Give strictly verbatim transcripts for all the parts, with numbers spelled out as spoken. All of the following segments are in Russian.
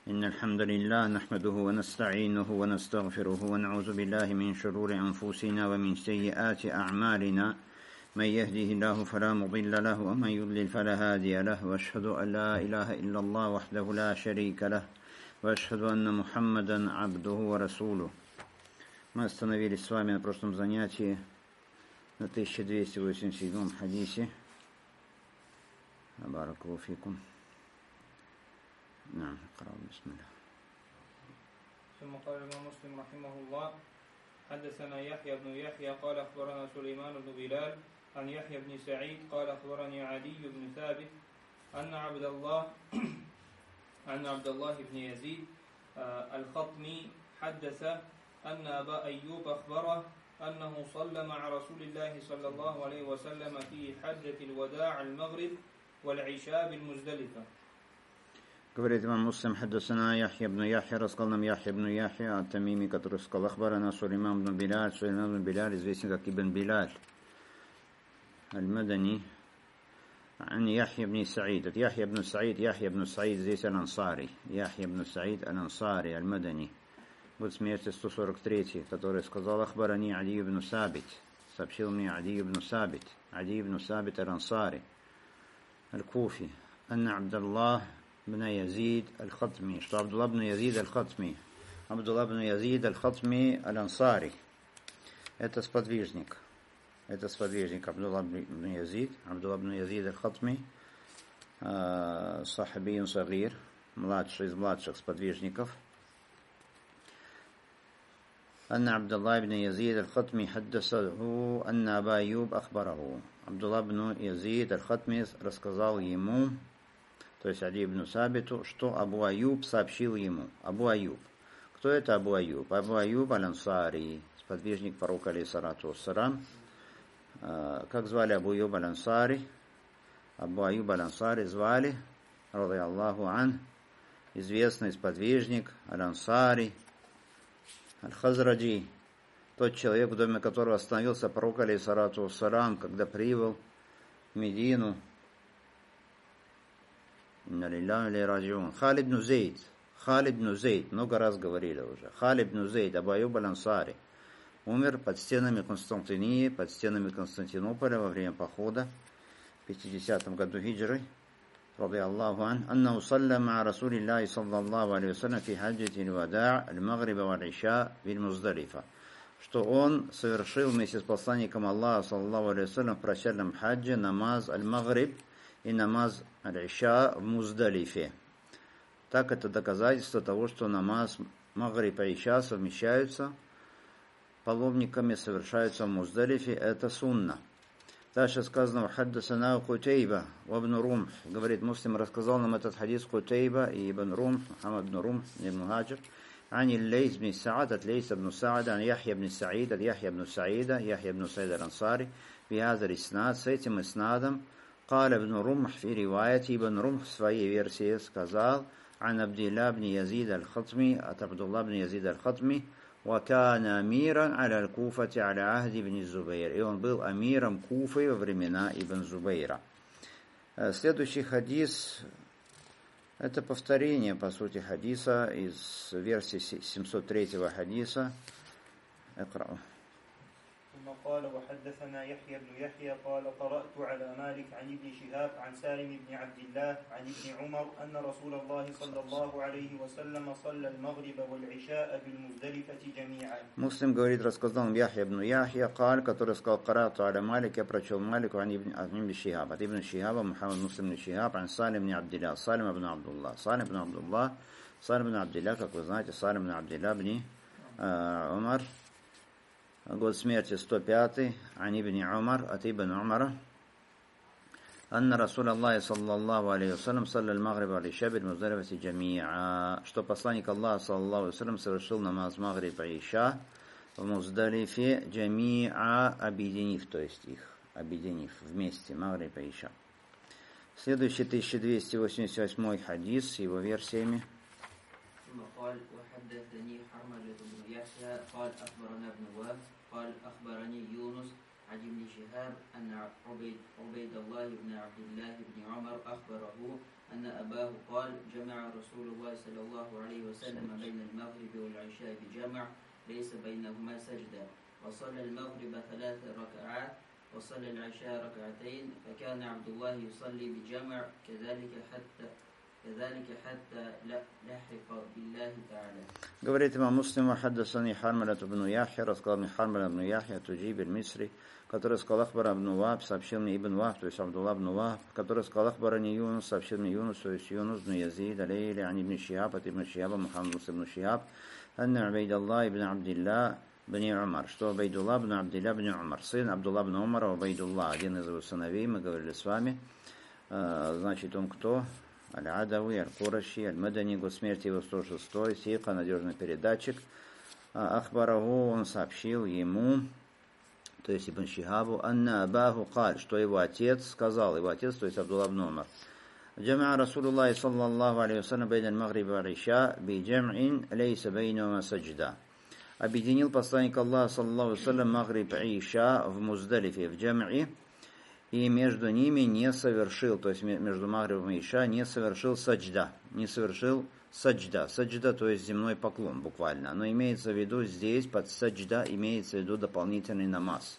إن الحمد لله نحمده ونستعينه ونستغفره ونعوذ بالله من شرور أنفسنا ومن سيئات أعمالنا من يهده الله فلا مضل له ومن يضلل فلا هادي له وأشهد أن لا إله إلا الله وحده لا شريك له وأشهد أن محمدا عبده ورسوله. Мы остановились с вами на прошлом занятии на тысяча двести восемьдесят седьмом хадисе. Баракаллаху фикум. نعم اقرأ بسم الله. ثم قال الإمام مسلم رحمه الله: حدثنا يحيى بن يحيى قال أخبرنا سليمان بن بلال عن يحيى بن سعيد قال أخبرني عدي بن ثابت أن عبد الله أن عبد الله بن يزيد الخطمي حدث أن أبا أيوب أخبره أنه صلى مع رسول الله صلى الله عليه وسلم في حجة الوداع المغرب والعشاء بالمزدلفة. Говорит имам Муслим: حدثنا يحيى بن يحيى, рассказал нам Яхья ибн Яхья от Тамими, который сказал: أخبرنا سليمان بن بلال. Сулейман бн Биляль известен как Ибн Биляль Аль-Мадани. عن يحيى بن سعيد. От Яхья ибн Саид. Яхья ибн Саид здесь Аль-Ансари. Яхья ибн Саид Аль-Ансари Аль-Мадани. Год смерти сто сорок третий, который сказал: أخبرني عدي بن ثابت. Сообщил мне عدي بن ثابت. عدي بن ثابت Аль-Ансари Аль-Куфи. أن عبد الله بن يزيد الخطمي, что Абдулла бн Язид аль-Хатми, Абдулла бн Язид аль-Хатми аль-Ансари, это сподвижник, это сподвижник Абдулла бн Язид, Абдулла бн Язид аль-Хатми, сахабиюн сагир, младший из младших сподвижников. أن عبد الله بن يزيد الخطمي حدثه أن أبا أيوب أخبره. Абдулла бн Язид аль-Хатми рассказал ему, то есть Ади ибн Сабиту, что Абу Аюб сообщил ему. Абу Аюб. Кто это Абу Аюб? Абу Аюб аль-Ансари, сподвижник пророка алейхиссалату вассалам. Как звали Абу Аюб аль-Ансари? Абу Аюб аль-Ансари звали, ради Аллаху ан, известный сподвижник аль-Ансари, аль-Хазраджи, тот человек, в доме которого остановился пророк алейхиссалату вассалам, когда прибыл в Медину. Халид бн Зейд. Халид бн Зейд, много раз говорили уже. Халид бн Зейд, Абу Аюб аль-Ансари, умер под стенами Константинии, под стенами Константинополя во время похода в пятидесятом году хиджры. رضي الله عنه أنه صلى مع رسول الله صلى الله عليه وسلم في حجة الوداع المغرب والعشاء بالمزدلفة. Что он совершил вместе с посланником Аллаха саллаллаху алейхи вассалям в прощальном хаджи намаз аль-Магриб и намаз аль-Иша в Муздалифе. Так это доказательство того, что намаз Магриб и Иша совмещаются паломниками, совершаются в Муздалифе, это сунна. Дальше сказано: «Хаддасана Кутейба ва ибн Румх». Говорит, Муслим рассказал нам этот хадис Кутейба и ибн Румх, Мухаммад ибн Румх, ибн Хаджир, عن الليث بن سعد, от Лейса бн Саад, عن يحيى بن سعيد, от Яхья бн Саида, Яхья бн Саид аль-Ансари, بهذا الإسناد, с этим иснадом. قال ابن رمح في روايته, ابن رمح в своей версии сказал: عن عبد الله بن يزيد الخطمي, от Абдулла бн Язид аль-Хатми, وكان أميرا على الكوفة على عهد ابن الزبير, и он был амиром Куфы во времена Ибн Зубейра. Следующий хадис — это повторение, по сути, хадиса из версии семьсот третьего хадиса. اقرأ. ثم قال: وحدثنا يحيى بن يحيى قال: قرأت على مالك عن ابن شهاب عن سالم بن عبد الله عن ابن عمر أن رسول الله صلى الله عليه وسلم صلى المغرب والعشاء بالمزدلفة جميعا. Муслим говорит, рассказал нам Яхья ибн Яхья, قال, который сказал: قرأت على مالك, я прочел Малику عن ابن شهاب, от ибн Шихаба, Мухаммад Муслим ибн Шихаб, عن Салим бн Абдилlah, Салим ибн Абдулlah, Салим ибн Абдулlah, Салим ибн Абдилlah, как вы знаете, Салим ибн Абдилlah ибн Умар, год смерти сто пятый, عن ابن عمر, от ибн Умара, أن رسول الله صلى الله عليه وسلم صلى المغرب والعشاء بالمزدلفة جميعا, что посланник Аллаха саллаллаху алейхи ва саллям совершил намаз Магриб и Иша в Муздалифе, джамиа, объединив, то есть их, объединив вместе, Магриб и Иша. Следующий тысяча двести восемьдесят восьмой хадис с его версиями. قال وحدثني حرملة بن يحيى قال أخبرنا ابن وهب قال أخبرني يونس عن ابن شهاب أن عبيد, عبيد الله بن عبد الله بن عمر أخبره أن أباه قال جمع رسول الله صلى الله عليه وسلم بين المغرب والعشاء بجمع ليس بينهما سجدة، وصلى المغرب ثلاث ركعات وصلى العشاء ركعتين، فكان عبد الله يصلي بجمع كذلك حتى كذلك حتى لحق بالله تعالى. Говорит имам Муслим: حدثني حرملة بن يحيى, рассказал мне Хармала бн Яхья, Туджиб аль-Мисри, который сказал Ахбар ибн Вахб, сообщил мне Ибн Вахб, то есть Абдулла ибн Вахб, который сказал Ахбарани Юнус, сообщил мне Юнус, то есть Юнус бн Язид, алейли, ани ибн Шихаб, от ибн Шихаба, Мухаммад ибн Шихаб, анна Убайдаллах ибн Абдилла бни Умар, что Убайдулла ибн Абдилла бни Умар, сын Абдулла ибн Умара, Убайдулла, один из его сыновей, мы говорили с вами, значит, он кто? Аль-Адауи, Аль-Кураши, Аль-Мадани, год смерти его сто шестой, Сиха, надежный передатчик. Ахбараху, он сообщил ему, то есть Ибн Шихабу, анна Абаху каль, что его отец сказал, его отец, то есть Абдулла ибн Умар. Джамаа Расулуллахи саллаллаху алейхи вассалям бейн аль-Магриби валь-Иша би джам'ин лейса бейнахума саджда. Объединил посланник Аллаха саллаллаху алейхи вассалям Магриб и Иша в Муздалифе, в джам'и, и между ними не совершил, то есть между Магрибом и Иша не совершил саджда, не совершил саджда. Саджда, то есть земной поклон буквально. Но имеется в виду здесь под саджда имеется в виду дополнительный намаз.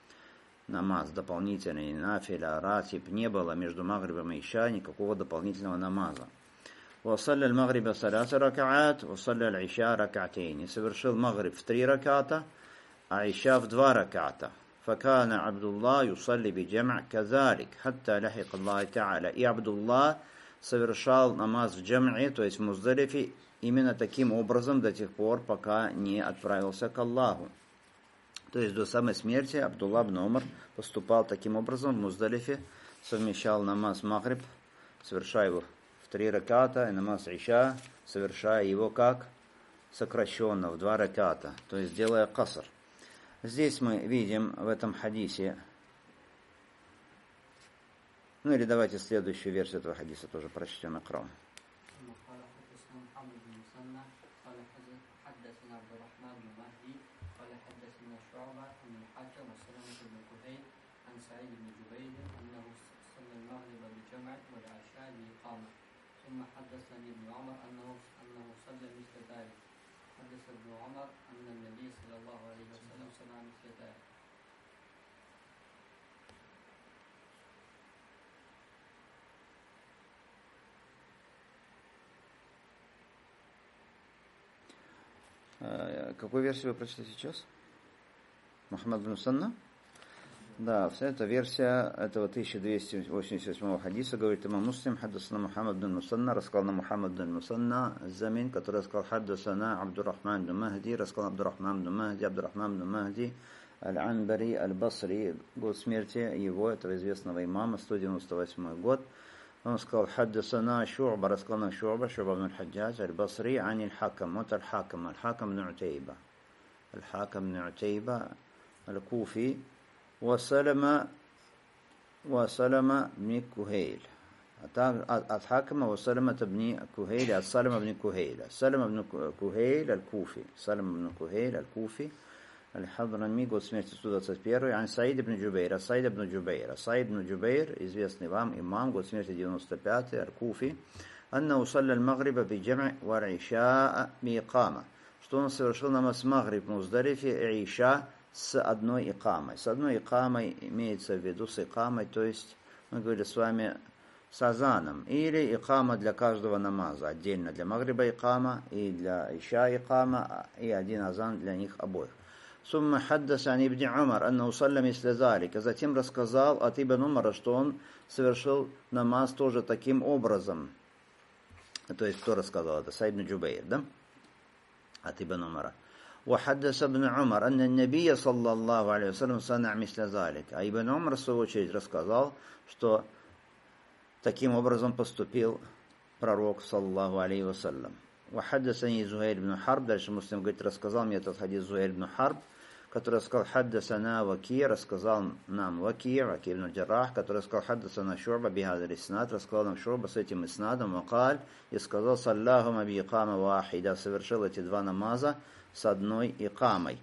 Намаз дополнительный, нафиля, ратиб, не было между Магрибом и Иша никакого дополнительного намаза. وصلى المغرب ثلاث ركعات وصلى العشاء ركعتين. Совершил Магриб в три раката, а Иша в два раката. فكان عبد الله يصلي بجمع كذلك حتى لحق الله تعالى. И Абдулла совершал намаз в джам'и, то есть в Муздалифе, именно таким образом до тех пор, пока не отправился к Аллаху. То есть до самой смерти Абдулла ибн Умар поступал таким образом в Муздалифе, совмещал намаз Магриб, совершая его в три раката, и намаз Иша, совершая его как сокращенно, в два раката, то есть делая каср. Здесь мы видим в этом хадисе, ну или давайте следующую версию этого хадиса тоже прочтем, Акрам. ثم حدثني ابن عمر أنه أنه صلى مثل ذلك. حدث ابن عمر أن النبي صلى الله عليه وسلم صنع مثل ذلك. Какую версию вы прочли сейчас? Мухаммад бин Мусанна? Да, вся эта версия этого тысяча двести восемьдесят восьмого хадиса, говорит имам Муслим, хаддасана Мухаммад бин Мусанна, рассказал на Мухаммад бин Мусанна, Замин, который рассказал хаддасана Абдуррахман бин Махди, рассказал Абдуррахман бин Махди, Абдуррахман бин Махди, Аль-Анбари, Аль-Басри, год смерти его, этого известного имама, сто девяносто восьмой год. Он сказал, хаддасана Шу'ба, рассказал на Шу'ба, Шу'ба бин Хаджадж, Аль-Басри, ани Аль-Хакам, вот Аль-Хакам, Аль-Хакам бин Утейба, Аль-Хакам бин Утейба, Аль-Куфи, وسلم وسلم بن كهيل от Хакама وسلمة بن كهيل от Салима бн Кухейля. Салима бн Кухейль аль-Куфи. Салима бн Кухейль аль-Куфи. Аль-Хадрами, год смерти сто двадцать первый. Ан Саид ибн Джубейр. Саид ибн Джубейр. Саид ибн Джубейр, известный вам имам, год смерти девяносто пятый, аль-Куфи. Анна усалля аль-Магриба би джам'и ва ишаа би икама. Что он совершил намаз Магриб в Муздалифе и Иша с одной икамой. С одной икамой имеется в виду с икамой, то есть мы говорили с вами с азаном. Или икама для каждого намаза. Отдельно для Магриба икама и для Иша икама, и один азан для них обоих. Сумма хаддаса ан ибн Умар, анна усалля мисля залика. Затем рассказал от Ибн Умара, что он совершил намаз тоже таким образом. То есть кто рассказал это? Саид ибн Джубейр, да? От Ибн Умара. وحدث ابن عمر أن النبي صلى الله عليه وسلم صنع مثل ذلك. А Ибн Умар в свою очередь рассказал, что таким образом поступил пророк саллаллаху алейхи вассалям. وحدثني زهير بن حرب, дальше Муслим говорит, рассказал мне этот хадис Зухайр ибн Харб, который сказал حدثنا Ваки, рассказал нам Ваки, Ваки ибн Джаррах, который сказал حدثنا Шу'ба بهذا الإسناد, рассказал нам Шу'ба с этим иснадом, وقال, и сказал صلاهما بإقامة واحدة, совершил эти два намаза с одной икамой.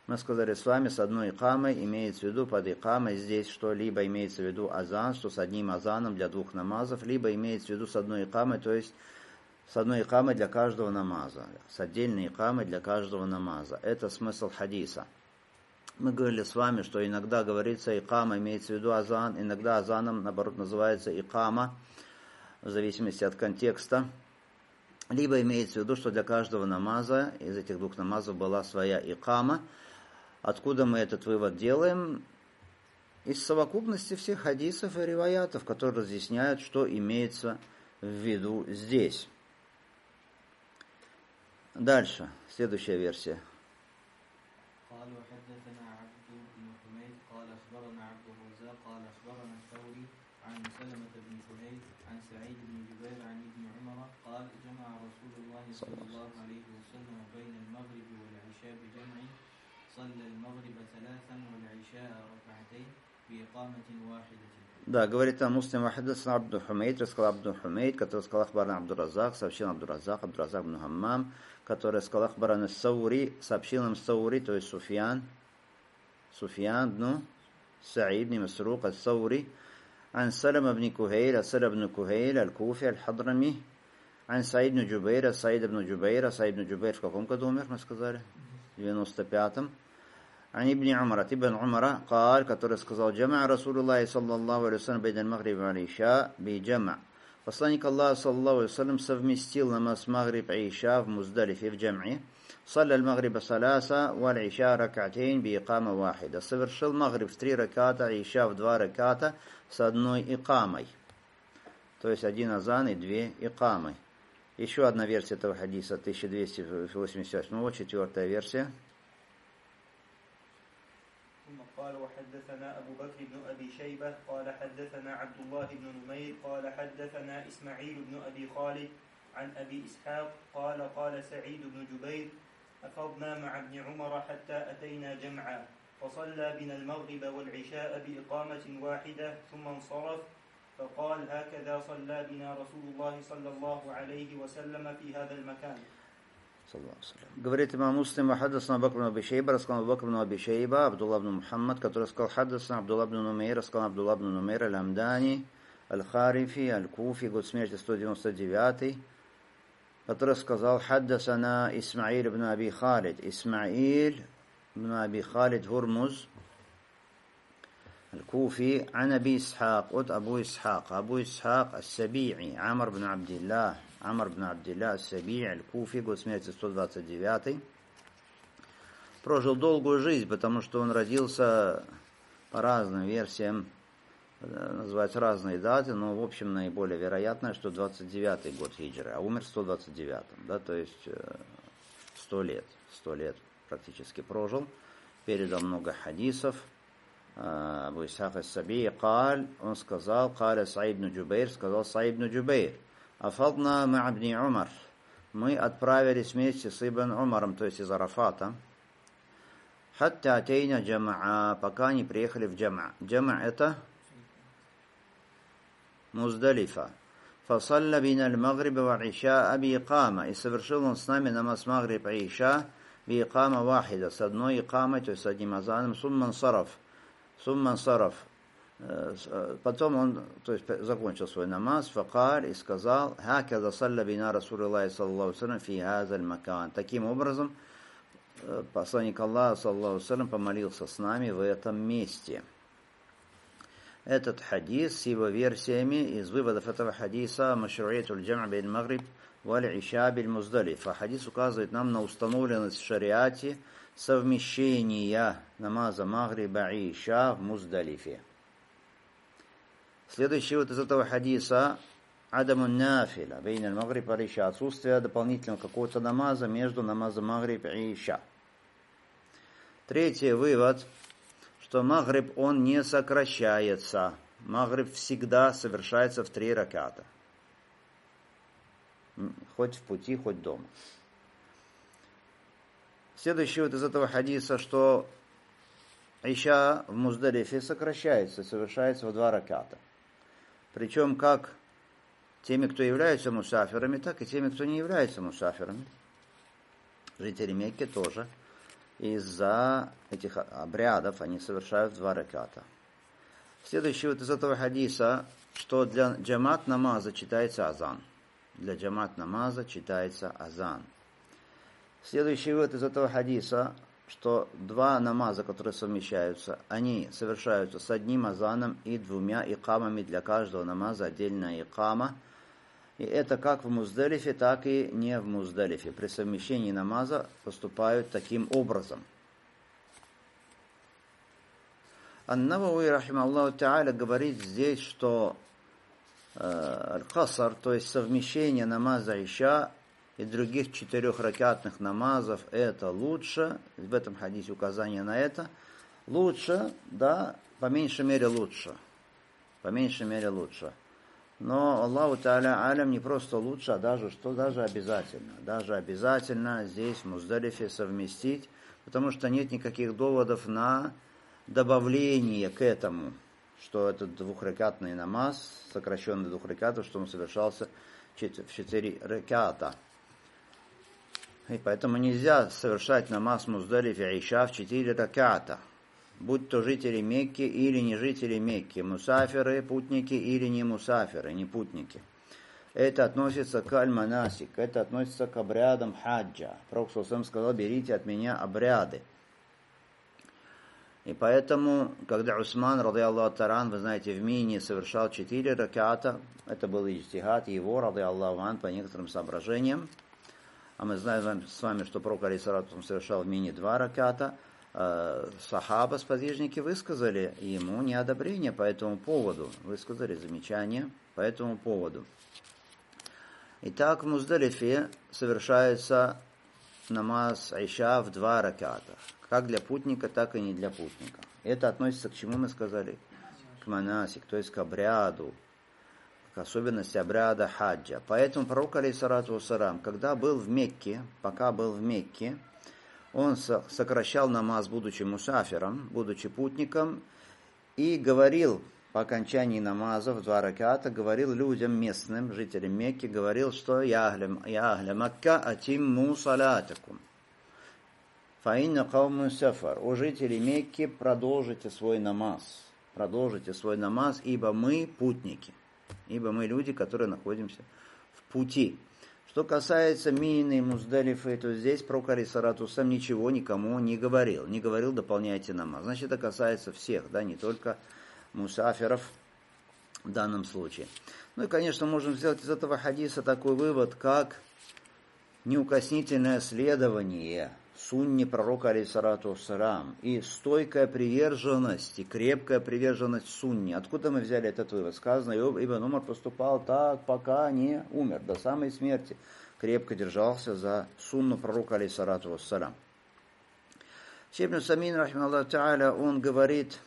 Мы сказали с вами, с одной икамой имеется в виду под икамой здесь, что либо имеется в виду азан, что с одним азаном для двух намазов, либо имеется в виду с одной икамой, то есть с одной икамой для каждого намаза, с отдельной икамой для каждого намаза. Это смысл хадиса. Мы говорили с вами, что иногда говорится икама, имеется в виду азан, иногда азаном, наоборот, называется икама, в зависимости от контекста. Либо имеется в виду, что для каждого намаза, из этих двух намазов была своя икама. Откуда мы этот вывод делаем? Из совокупности всех хадисов и риваятов, которые разъясняют, что имеется в виду здесь. Дальше, следующая версия. Да, говорит там Муслим вахадасан Абду Хумейд, рассказал Абду Хумейд, который сказал Ахбаран Абдуразак, сообщил Абдуразак, Абдуразак бн Хаммам, который сказал Ахбаран Саури, сообщил нам Саури, то есть Суфьян, Суфьян бн Саид бн Масрук ас-Саури, عن سلمة بن كهيل سلمة بن كهيل الكوفي الحضرمي عن سعيد بن جبير سعيد بن جبير سعيد بن جبير в каком году умер, мы сказали? В девяносто пятом. عن ابن عمر ابن عمر قال который сказал جمع رسول الله صلى الله عليه وسلم بين المغرب والعشاء بجمع. Посланник Аллаха саллаллаху алейхи ва саллям совместил намаз магриб и иша в Муздалифе в джам'и. صلى المغرب ثلاثة والعشاء ركعتين بإقامة واحدة. Совершил магриб в три раката, иша в два раката с одной икамой. То есть один азан и две икамы. Еще одна версия этого хадиса, тысяча двести восемьдесят восемь, четвертая версия. قال وحدثنا أبو بكر بن أبي شيبة قال حدثنا عبد الله بن نمير قال حدثنا إسماعيل بن أبي خالد عن أبي إسحاق قال قال سعيد بن جبير أفضنا مع ابن عمر حتى أتينا جمعا فصلى بنا المغرب والعشاء بإقامة واحدة ثم انصرف فقال هكذا صلى بنا رسول الله صلى الله عليه وسلم في هذا المكان. Говорит имам Муслим, хаддасана Абу Бакр бн Аби Шейба, рассказал Абу Бакр бн Аби Шейба, Абдулла бн Мухаммад, который сказал хаддасана Абдулла бн Нумейр, рассказал Абдулла бн Нумейр, аль-Амдани, аль-Харифи, аль-Куфи, год смерти сто девяносто девятый, который сказал хаддасана Исмаиль бн Аби Халид, Исмаиль бн Аби Халид Гурмуз, الكوفي عن أبي إسحاق от أبو إسحاق أبو إسحاق السبيعي عمر بن عبد الله عمر بن عبد الله السبيعي الكوفي год смерти сто двадцать девятый. Прожил долгую жизнь, потому что он родился по разным версиям, называются разные даты, но в общем наиболее вероятно, что двадцать девятый год хиджры, а умер в сто двадцать девятом, да, то есть сто лет, сто лет практически прожил, передал много хадисов. Абу Исхак ас-Саби قال, он сказал, قال Саид бн Джубейр, сказал Саид бн Джубейр, афадна ма ибн Умар, мы отправились вместе с Ибн Умаром, то есть из Арафата, хатта атейна джамаа, пока не приехали в джама. Джама это Муздалифа. Фасалля бина аль-Магриба ва иша би икама, и совершил он с нами намаз Магриб и иша би икама вахида, с одной икамой, то есть с одним азаном, сумман сараф. Сумман сараф. Потом он, то есть, закончил свой намаз, факаль, и сказал, хаказа салля бина Расулуллахи саллаллаху алейхи ва саллям фи хазаль макан. Таким образом, посланник Аллаха саллаллаху алейхи ва саллям помолился с нами в этом месте. Этот хадис с его версиями из выводов этого хадиса машруиятуль джам'а бейн магриб валь иша биль Муздалифа. Хадис указывает нам на установленность в шариате совмещения намаза Магриба и Иша в Муздалифе. Следующий вот из этого хадиса Адаму нафиля бейн аль-Магриб валь Иша, отсутствие дополнительного какого-то намаза между намазом Магриб и Иша. Третий вывод, что Магриб он не сокращается. Магриб всегда совершается в три раката. Хоть в пути, хоть дома. Следующий вот из этого хадиса, что Иша в Муздалифе сокращается, совершается в два раката. Причем как теми, кто являются мусафирами, так и теми, кто не является мусафирами. Жители Мекки тоже из-за этих обрядов они совершают два раката. Следующий вот из этого хадиса, что для джамат намаза читается азан. Для джамат намаза читается азан. Следующий вывод из этого хадиса, что два намаза, которые совмещаются, они совершаются с одним азаном и двумя икамами, для каждого намаза отдельная икама. И это как в Муздалифе, так и не в Муздалифе. При совмещении намаза поступают таким образом. Ан-Навави, рахимахуллаху та'аля, говорит здесь, что э, аль-Касар, то есть совмещение намаза Иша и других четырех ракатных намазов, это лучше, в этом хадисе указание на это, лучше, да, по меньшей мере лучше, по меньшей мере лучше. Но Аллаху Та'аля алям не просто лучше, а даже что, даже обязательно, даже обязательно здесь в Муздалифе совместить, потому что нет никаких доводов на добавление к этому, что этот двухракатный намаз, сокращенный двух ракатов, что он совершался в четыре раката. И поэтому нельзя совершать намаз Муздалифе Иша в четыре раката, будь то жители Мекки или не жители Мекки, мусафиры, путники или не мусафиры, не путники. Это относится к аль-манасик, это относится к обрядам хаджа. Пророк сам сказал: берите от меня обряды. И поэтому, когда Усман, ради Аллаху таран, вы знаете, в Мине совершал четыре раката, это был иджтихад его, ради Аллаху ан, по некоторым соображениям. А мы знаем с вами, что пророк алейхиссалату совершал в Мине два раката. Сахаба, сподвижники, высказали ему неодобрение по этому поводу, высказали замечание по этому поводу. Итак, в Муздалифе совершается намаз Иша в два раката, как для путника, так и не для путника. Это относится к чему мы сказали? К манасик, то есть к обряду, к особенности обряда хаджа. Поэтому пророк, алейхиссалату вассалам, когда был в Мекке, пока был в Мекке, он сокращал намаз, будучи мусафиром, будучи путником, и говорил по окончании намаза в два раката, говорил людям местным, жителям Мекки, говорил, что «Я ахля Макка атимму салатакум, фаинна кауму сафар». О жители Мекки, продолжите свой намаз, продолжите свой намаз, ибо мы путники, ибо мы люди, которые находимся в пути. Что касается Мины и Муздалифы, то здесь пророк алейхиссалату вассалям ничего никому не говорил. Не говорил: дополняйте намаз. Значит, это касается всех, да, не только мусафиров в данном случае. Ну и, конечно, можем сделать из этого хадиса такой вывод, как неукоснительное следование сунне пророка алейхиссалату вассалям и стойкая приверженность, и крепкая приверженность сунне. Откуда мы взяли этот вывод? Сказано: Ибн Умар поступал так, пока не умер, до самой смерти. Крепко держался за сунну пророка алейхиссалату вассалям. Шейх ибн Усаймин, рахимахуллаху та'аля, он говорит,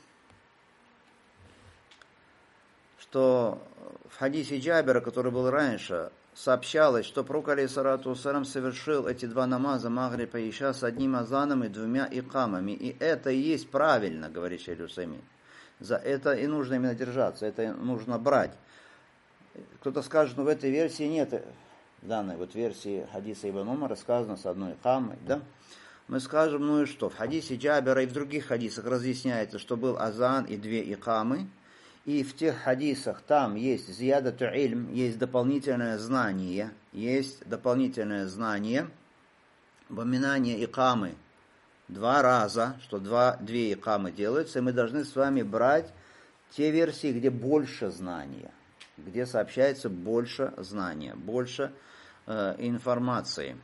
что в хадисе Джабира, который был раньше, сообщалось, что пророк алейхиссалату вассалям совершил эти два намаза Магриб и Иша с одним азаном и двумя икамами. И это и есть правильно, говорит шейх Усаймин. За это и нужно именно держаться, это нужно брать. Кто-то скажет: ну в этой версии нет, в данной вот версии хадиса Ибн Умара сказано с одной икамой, да? Мы скажем: ну и что? В хадисе Джабира и в других хадисах разъясняется, что был азан и две икамы. И в тех хадисах там есть зиядату ильм, есть дополнительное знание, есть дополнительное знание, упоминание икамы два раза, что два, две икамы делаются, и мы должны с вами брать те версии, где больше знания, где сообщается больше знания, больше э, информации.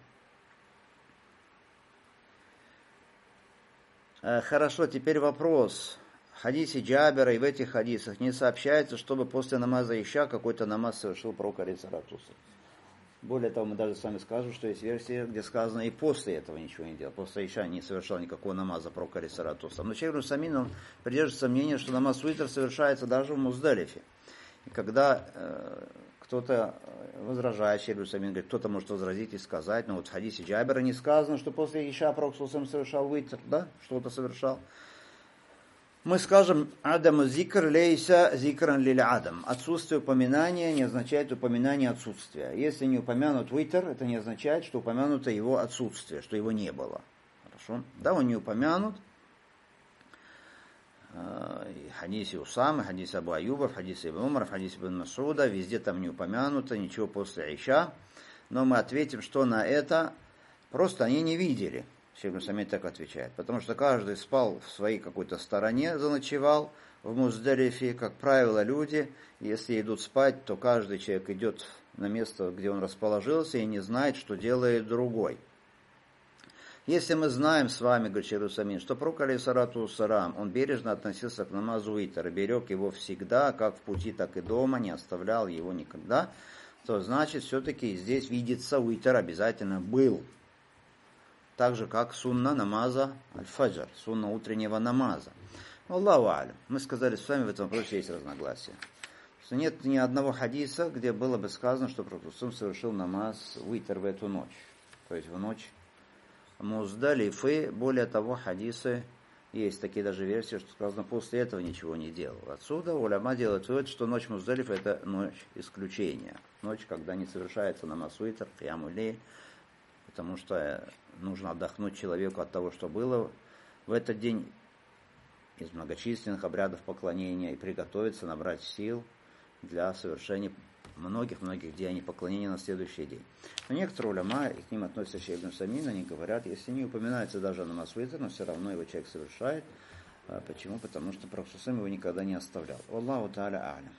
Э, хорошо, теперь вопрос. В хадисе Джабира и в этих хадисах не сообщается, чтобы после намаза Иша какой-то намаз совершил пророк алейхиссалату вассалям. Более того, мы даже с вами скажем, что есть версия, где сказано и после этого ничего не делал. После Иша не совершал никакого намаза пророк алейхиссалату вассалям. Но шейх ибн Усаймин, он придерживается мнения, что намаз витр совершается даже в Муздалифе. И когда э, кто-то возражает, шейх ибн Усаймин говорит, кто-то может возразить и сказать, но вот в хадисе Джабира не сказано, что после Иша пророк совершал витр, да, что-то совершал. Мы скажем: адаму зикр лейса зикран лиль адам. Отсутствие упоминания не означает упоминание отсутствия. Если не упомянут витр, это не означает, что упомянуто его отсутствие, что его не было. Хорошо. Да, он не упомянут. В хадисе Усамы, в хадисе Абу Аюба, в хадисе Ибн Умара, в хадисе Ибн Масуда, везде там не упомянуто, ничего после Иша. Но мы ответим, что на это просто они не видели. Шейх Ибн Усаймин так отвечает. Потому что каждый спал в своей какой-то стороне, заночевал в Муздалифе. Как правило, люди, если идут спать, то каждый человек идет на место, где он расположился, и не знает, что делает другой. Если мы знаем с вами, говорит Шейх Ибн Усаймин, что пророк алейхиссалату вассалам, он бережно относился к намазу витр, берег его всегда, как в пути, так и дома, не оставлял его никогда, то значит, все-таки здесь видится витр обязательно был. Так же, как сунна намаза аль-фаджр, сунна утреннего намаза. Аллаху алям. Мы сказали с вами, в этом вопросе есть разногласия. Что нет ни одного хадиса, где было бы сказано, что пророк совершил намаз витр в эту ночь. То есть в ночь Муздалифы. Более того, хадисы, есть такие даже версии, что сказано, после этого ничего не делал. Отсюда уляма делает вывод, что ночь Муздалифа это ночь исключения. Ночь, когда не совершается намаз витр, кияму лейль, потому что нужно отдохнуть человеку от того, что было в этот день из многочисленных обрядов поклонения и приготовиться, набрать сил для совершения многих-многих деяний поклонения на следующий день. Но некоторые уляма, и к ним относятся Шейх Ибн Усаймин, они говорят, если не упоминается даже намаз витр, но все равно его человек совершает. Почему? Потому что пророк его никогда не оставлял. Аллаху та'аля а'лям.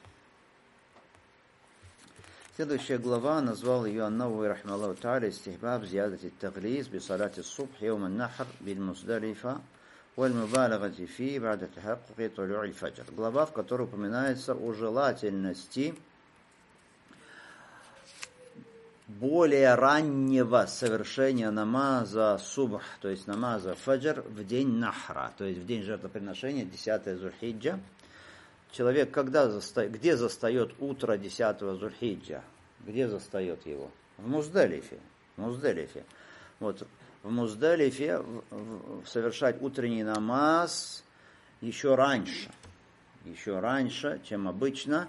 Следующая глава, назвал ее Ан-Навави рахмаллаху та'аля истихбаб зиядати таглиз би салати субх йоум ан-нахр биль Муздалифа валь мубалагати фи ба'да тахаккуки тулу'иль фаджр. Глава, в которой упоминается о желательности более раннего совершения намаза субх, то есть намаза фаджр в день нахра, то есть в день жертвоприношения, десятое Зульхиджа. Человек когда заста... где застает утро десятого Зульхиджа? Где застает его? В Муздалифе. В Муздалифе. Вот в Муздалифе совершать утренний намаз еще раньше. Еще раньше, чем обычно.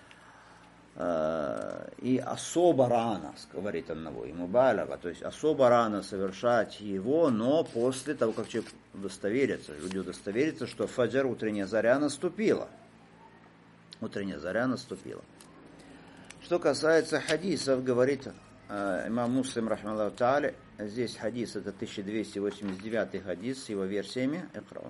И особо рано, говорит одного, ему балага, то есть особо рано совершать его, но после того, как человек удостоверится, люди удостоверятся, что фаджр, утренняя заря, наступила. Утренняя заря наступила. Что касается хадисов, говорит э, имам Муслим, рахмаллаху та'аля, здесь хадис, это тысяча двести восемьдесят девятый хадис с его версиями. Экран.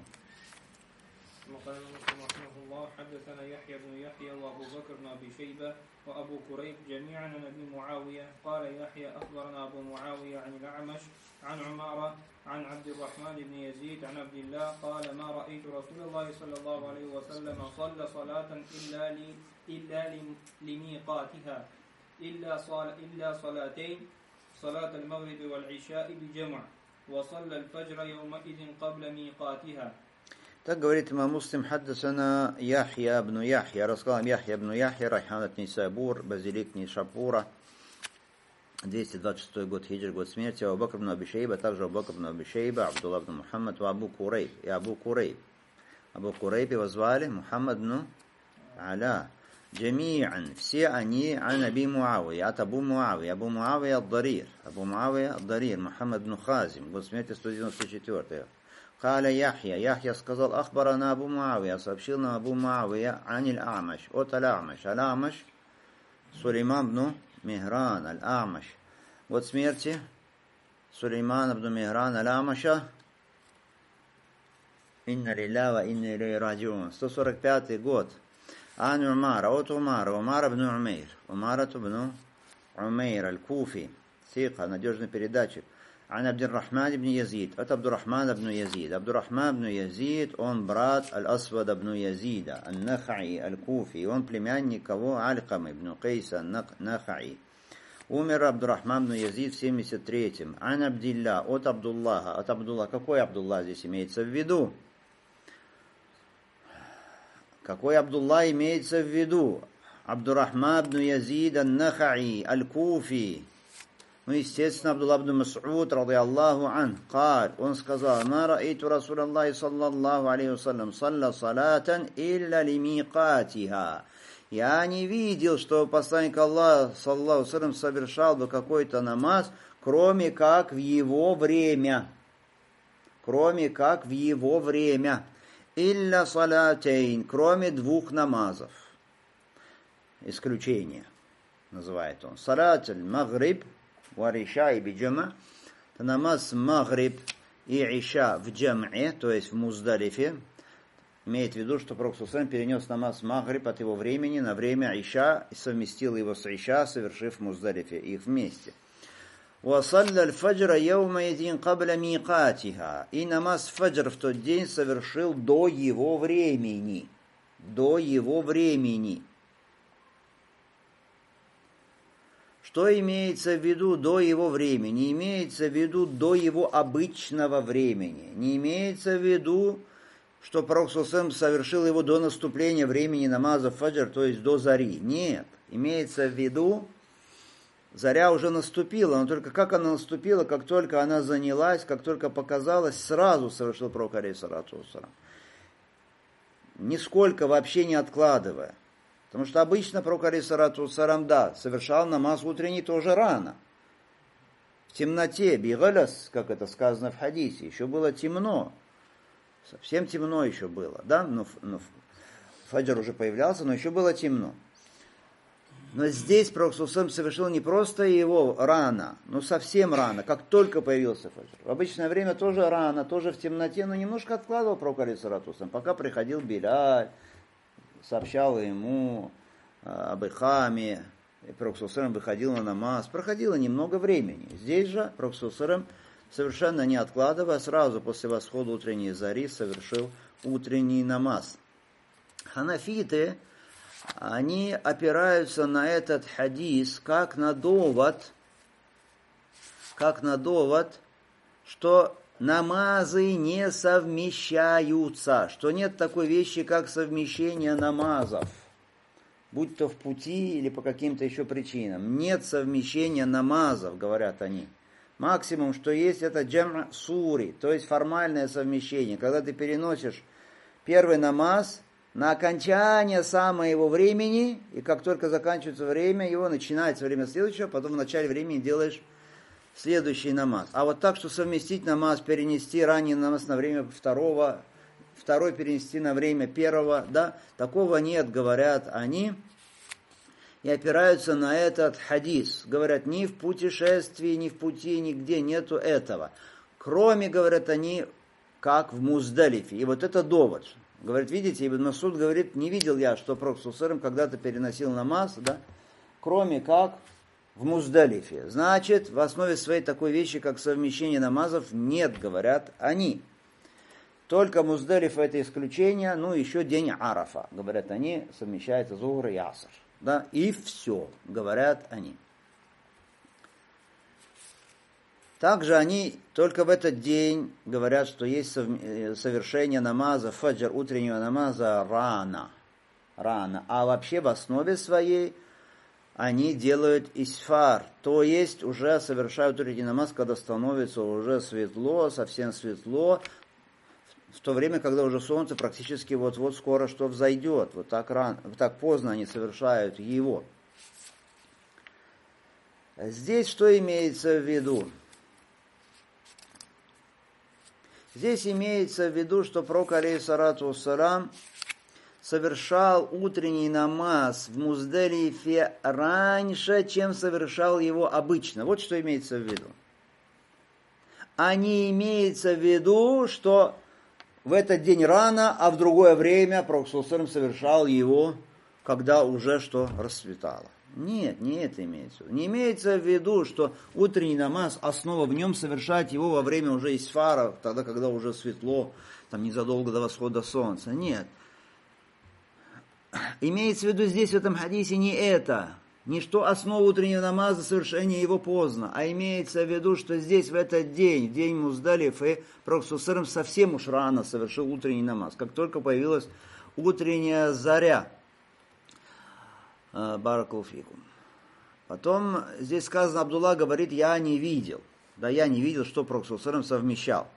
حدثنا يحيى بن يحيى وابو بكر بن ابي شيبه وابو كريب جميعا عن ابي معاويه قال يحيى اخبرنا ابو معاويه عن الاعمش عن عماره عن عبد الرحمن بن يزيد عن عبد الله قال ما رايت رسول الله صلى الله عليه وسلم صلى صلاه الا لي الا لميقاتها الا صال الا صلاتين صلاه المغرب والعشاء بجمع وصلى الفجر يومئذ قبل ميقاتها. Так говорит имам Муслим, хаддасана Яхья ибн Яхья, рассказал Яхья ибн Яхья, Райханат Нисабур, Базилик Нишапура, двести двадцать шестой год хиджр, год смерти, Абу Бакр ибн Аби Шейба, также Абу Бакр ибн Аби Шейба, Абдулла ибн Мухаммад, Абу Курейб, и Абу Курейб. Абу Курейб его звали Мухаммад ибн Аля. Джами'ан, все они ан Аби Муавия, от Абу Муавия, Абу Муавия ад-Дарир, Абу Муавия ад-Дарир, Мухаммад ибн Хазим, год смерти сто девяносто четвёртый. Каля Яхья, Яхья сказал, ахбарана Абу Муавия, сообщил нам Абу Муавия, аниль Амаш, от Аль-Амаш, Аль-Амаш, Сулейман ибн Михран, Аль-Амаш. Год смерти Сулейман ибн Михран, Аль-Амаша, инна лилля ва инна илейхи раджиун, сто сорок пятый год. Ан Умара, от Умара, Умар ибн Умейр, Умар ибн Умейр, Аль-Куфи, сиха, надежный передатчик. عن عبد الرحمن بن يزيد от عبد الرحمن بن يزيد عبد الرحمن بن يزيد он брат الأسود بن يزيد النخعي الكوفي он племянник кого Алькамы ибн Кайса Нахаи. Умер عبد الرحمن بن يزيد в семьдесят третьем. عن عبد الله от Абдуллаха. От Абдулла. Какой Абдулла здесь имеется в виду? Какой Абдулла имеется в виду? Абдуррахман ибн Язид ан-Нахаи аль-Куфи. Ну, естественно, Абдулла ибн Мас'уд, ради Аллаху ан, قال, он сказал, «Ма ра'иту Расулаллахи саллаллаху алейхи вассалям, салла салатан илля лимикатиха». Я не видел, что посланник Аллаха, саллаллаху алейхи вассалям, совершал бы какой-то намаз, кроме как в его время. кроме как в его время. Илля салатейн, кроме двух намазов. Исключение называет он. Салат аль-магриб ва иша и биджама. Намаз магриб и иша в джам'е, то есть в Муздалифе. Имеет в виду, что Пророк ﷺ перенес намаз магриб от его времени на время иша и совместил его с иша, совершив в Муздалифе их вместе. وصلى الفجر يومئذ قبل ميقاتها. И намаз фаджр в тот день совершил до его времени. До его времени. Что имеется в виду до его времени? Имеется в виду до его обычного времени. Не имеется в виду, что Пророк ﷺ совершил его до наступления времени намаза фаджр, то есть до зари. Нет. Имеется в виду, заря уже наступила, но только как она наступила, как только она занялась, как только показалась, сразу совершил Пророк алейхиссалату вассалам. Нисколько вообще не откладывая. Потому что обычно Пророк алейхиссалату вассалам, да, совершал намаз утренний тоже рано. В темноте, бигаляс, как это сказано в хадисе, еще было темно. Совсем темно еще было, да? Ну, ну, фаджр уже появлялся, но еще было темно. Но здесь Пророк ﷺ совершил не просто его рано, но совсем рано, как только появился фаджр. В обычное время тоже рано, тоже в темноте, но немножко откладывал Пророк ﷺ, пока приходил Биляль, сообщал ему об ихаме, и Пророк ﷺ выходил на намаз. Проходило немного времени. Здесь же Пророк ﷺ, совершенно не откладывая, сразу после восхода утренней зари совершил утренний намаз. Ханафиты, они опираются на этот хадис как на довод, как на довод, что намазы не совмещаются, что нет такой вещи, как совмещение намазов, будь то в пути или по каким-то еще причинам. Нет совмещения намазов, говорят они. Максимум, что есть, это джам' сури, то есть формальное совмещение, когда ты переносишь первый намаз на окончание самого его времени, и как только заканчивается время его, начинается время следующего, потом в начале времени делаешь следующий намаз. А вот так, что совместить намаз, перенести ранний намаз на время второго, второй перенести на время первого, да, такого нет, говорят они, и опираются на этот хадис. Говорят, ни в путешествии, ни в пути, нигде нету этого. Кроме, говорят они, как в Муздалифе. И вот это довод. Говорит, видите, Ибн Масуд говорит, не видел я, что Пророк ﷺ когда-то переносил намаз, да, кроме как в Муздалифе. Значит, в основе своей такой вещи, как совмещение намазов, нет, говорят они. Только Муздалифа это исключение, ну еще день Арафа, говорят они, совмещается Зухр и Аср. Да, и все, говорят они. Также они только в этот день говорят, что есть совершение намаза, фаджр, утреннего намаза рано. Рано. А вообще в основе своей они делают исфар, то есть уже совершают утренний намаз, когда становится уже светло, совсем светло, в то время, когда уже солнце практически вот-вот скоро что взойдет. Вот так рано, так поздно они совершают его. Здесь что имеется в виду? Здесь имеется в виду, что Пророк алейхиссалату вассалам совершал утренний намаз в Муздалифе раньше, чем совершал его обычно. Вот что имеется в виду. А не имеется в виду, что в этот день рано, а в другое время Пророк ﷺ совершал его, когда уже что расцветало. Нет, не это имеется в виду. Не имеется в виду, что утренний намаз, основа в нем совершать его во время уже исфара, тогда, когда уже светло, там незадолго до восхода солнца. Нет. Имеется в виду здесь, в этом хадисе, не это. Не что основа утреннего намаза, совершение его поздно, а имеется в виду, что здесь, в этот день, в день Муздалифы, Пророк ﷺ совсем уж рано совершил утренний намаз, как только появилась утренняя заря. Баракулфикум. Потом здесь сказано, Абдулла говорит, я не видел. Да, я не видел, что Пророк ﷺ совмещал.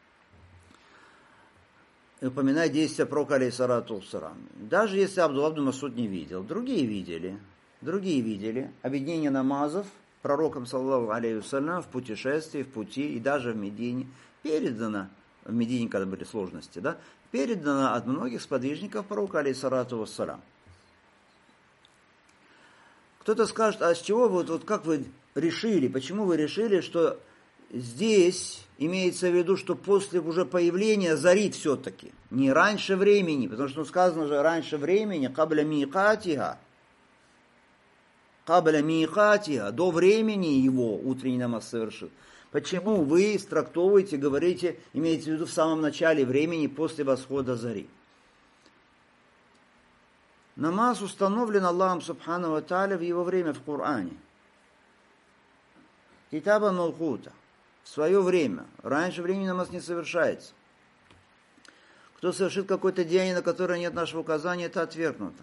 И упоминает действия Пророка алейхиссалату вассалам. Даже если Абдулла ибн Масуд не видел, другие видели. Другие видели объединение намазов пророком, саллаллаху алейхи вассалям, в путешествии, в пути и даже в Медине. Передано в Медине, когда были сложности, да, передано от многих сподвижников пророка, алейхиссалату вассалям. Кто-то скажет, а с чего вы, вот как вы решили, почему вы решили, что здесь имеется в виду, что после уже появления зари все-таки, не раньше времени, потому что сказано же раньше времени, кабля микатиха, кабля микатиха, до времени его утренний намаз совершил. Почему вы страктовываете, говорите, имеете в виду в самом начале времени, после восхода зари? Намаз установлен Аллахом Субхану ва Тааля в его время в Коране. Китаба Малхута. В свое время. Раньше времени намаз не совершается. Кто совершит какое-то деяние, на которое нет нашего указания, это отвергнуто.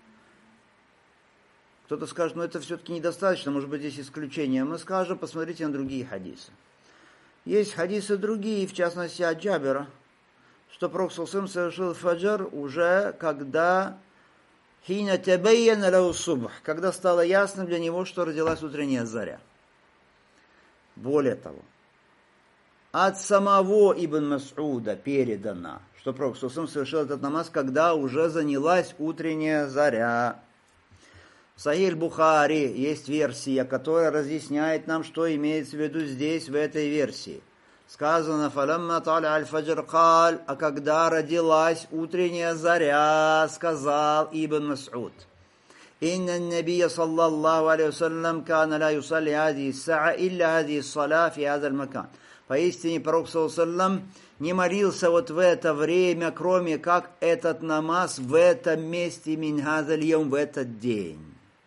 Кто-то скажет, ну это все-таки недостаточно, может быть здесь исключение. Мы скажем, посмотрите на другие хадисы. Есть хадисы другие, в частности от Джабира, что Пророк ﷺ совершил фаджр уже когда хина табайяна лаху субх, когда стало ясно для него, что родилась утренняя заря. Более того, от самого Ибн Мас'уда передано, что Пророк ﷺ совершил этот намаз, когда уже занялась утренняя заря. В Сахих Бухари есть версия, которая разъясняет нам, что имеется в виду здесь, в этой версии. Сказано, «Фаламма та'ля аль-фаджр каль», а когда родилась утренняя заря, сказал Ибн Мас'уд. «Инна набия саллаллаху алейхи вассалям кана ла юсалли хазихи ас-са'а илля хазихи ас-саля фи хазал макан». Поистине, Пророк саллаллаху алейхи вассалям не молился вот в это время, кроме как этот намаз в этом месте, мин хазал йом, в этот день.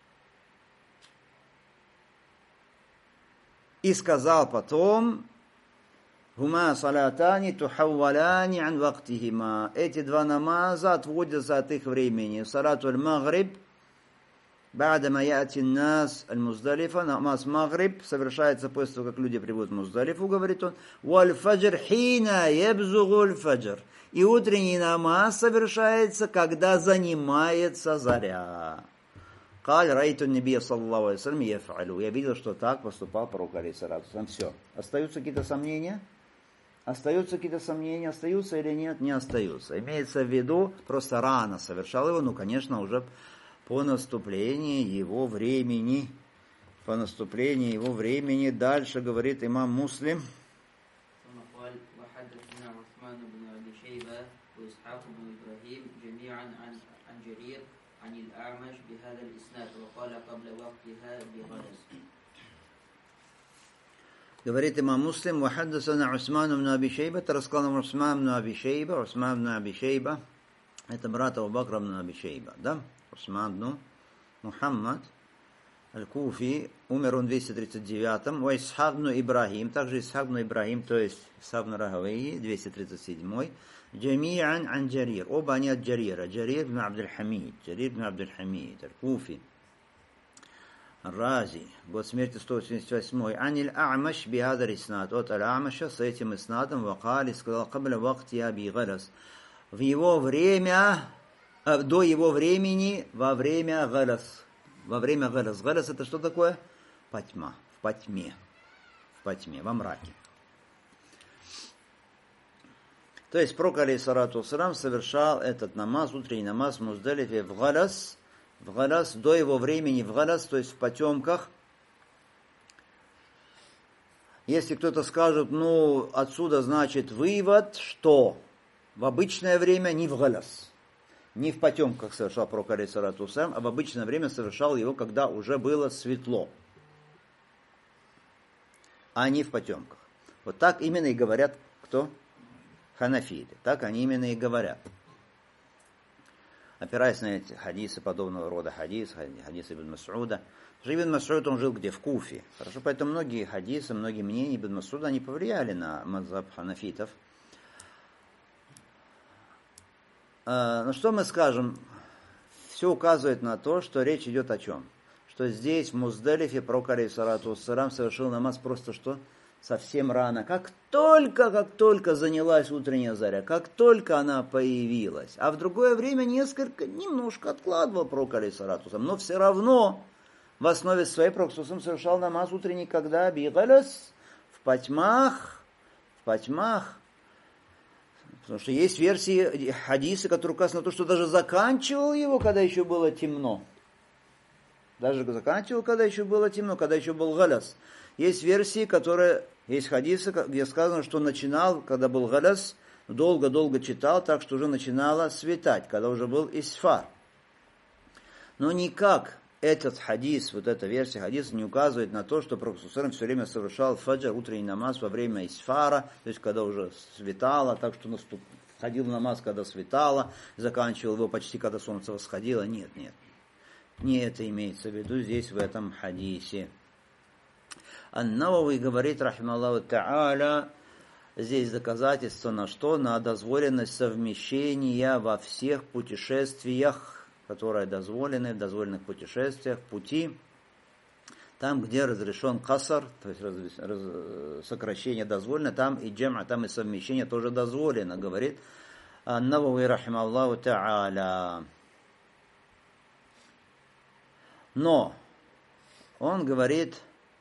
И сказал потом, «Хума салатани тухавваляни ан вактихима». Эти два намаза отводятся от их времени. Салату аль-магриб, ба'дама яти нас аль-муздалифа, намаз магриб совершается после того, как люди прибудут в Муздалифу, говорит он, «Валь-фаджр хина ябзугу аль-фаджр». И утренний намаз совершается, когда занимается заря. Каль райту набия саллаллаху алейхи вассалям яф'алю. Я видел, что так поступал пророк алейхиссалату вассалям. Все. Остаются какие-то сомнения? Остаются какие-то сомнения? Остаются или нет? Не остаются. Имеется в виду, просто рано совершал его, ну, конечно, уже по наступлении его времени. По наступлении его времени. Дальше говорит имам Муслим. عن الأعمش بهذا الإسناد وقال قبل وقتها بغلس. Говорит имам Муслим, وحدثنا عثمان بن أبي شيبة, рассказал нам Усман бн Аби Шейба, Усман бн Аби Шейба, это брат Абу Бакра бн Аби Шейба, да? Усман бн Мухаммад аль-Куфи, умер он в двести тридцать девятом, ва Исхак бн Ибрахим, также Исхак бн Ибрахим, то есть Исхак бн Рахавейи, двести тридцать седьмой, جميعا عن جرير оба они от Джарира, Джарир бн Абдуль-Хамид, Джарир бн Абдуль-Хамид, аль-Куфи, Рази, год смерти сто восемьдесят восьмой, аниль А'маш бихадар иснад, от аль-А'маша с этим иснадом, вакали, сказал, кабля вакти аби галас, в его время, до его времени, во время галас, во время галас, галас это что такое? Потьма, в потьме, в потьме, во мраке. То есть пророк алейхиссалату вассалям совершал этот намаз, утренний намаз в Муздалифе в галас, в галас до его времени, в галас, то есть в потемках. Если кто-то скажет, ну, отсюда значит вывод, что в обычное время не в галас, не в потемках совершал пророк алейхиссалату вассалям, а в обычное время совершал его, когда уже было светло, а не в потемках. Вот так именно и говорят кто? Ханафиты. Так они именно и говорят. Опираясь на эти хадисы подобного рода хадис, хадисы Ибн Мас'уда. Ибн Мас'уд, он жил где? В Куфе. Хорошо, поэтому многие хадисы, многие мнения Ибн Мас'уда, они повлияли на мазхаб ханафитов. Но что мы скажем? Все указывает на то, что речь идет о чем? Что здесь, в Муздалифе, пророк алейхиссалату вассалям совершил намаз просто что? Совсем рано. Как только, как только занялась утренняя заря, как только она появилась. А в другое время несколько, немножко откладывал пророк алейхиссалату вассалям. Но все равно в основе своей пророк совершал намаз утренний, когда бигалас, в потьмах, в потьмах. Потому что есть версии хадиса, которые указаны на то, что даже заканчивал его, когда еще было темно. Даже заканчивал, когда еще было темно, когда еще был галяс. Есть версии, которые, есть хадисы, где сказано, что начинал, когда был галяс, долго-долго читал, так что уже начинало светать, когда уже был исфар. Но никак этот хадис, вот эта версия хадиса не указывает на то, что Пророк все время совершал фаджр, утренний намаз во время исфара, то есть когда уже светало, так что наступ, ходил в намаз, когда светало, заканчивал его почти, когда солнце восходило. Нет, нет. Не это имеется в виду здесь, в этом хадисе. Ан-Навави говорит, рахималлаху та'аля, здесь доказательство на что? На дозволенность совмещения во всех путешествиях, которые дозволены, в дозволенных путешествиях, пути, там, где разрешен касар, то есть раз, раз, сокращение дозволено, там и джам'а, там и совмещение тоже дозволено, говорит Ан-Навави, рахималлаху та'аля. Но он говорит,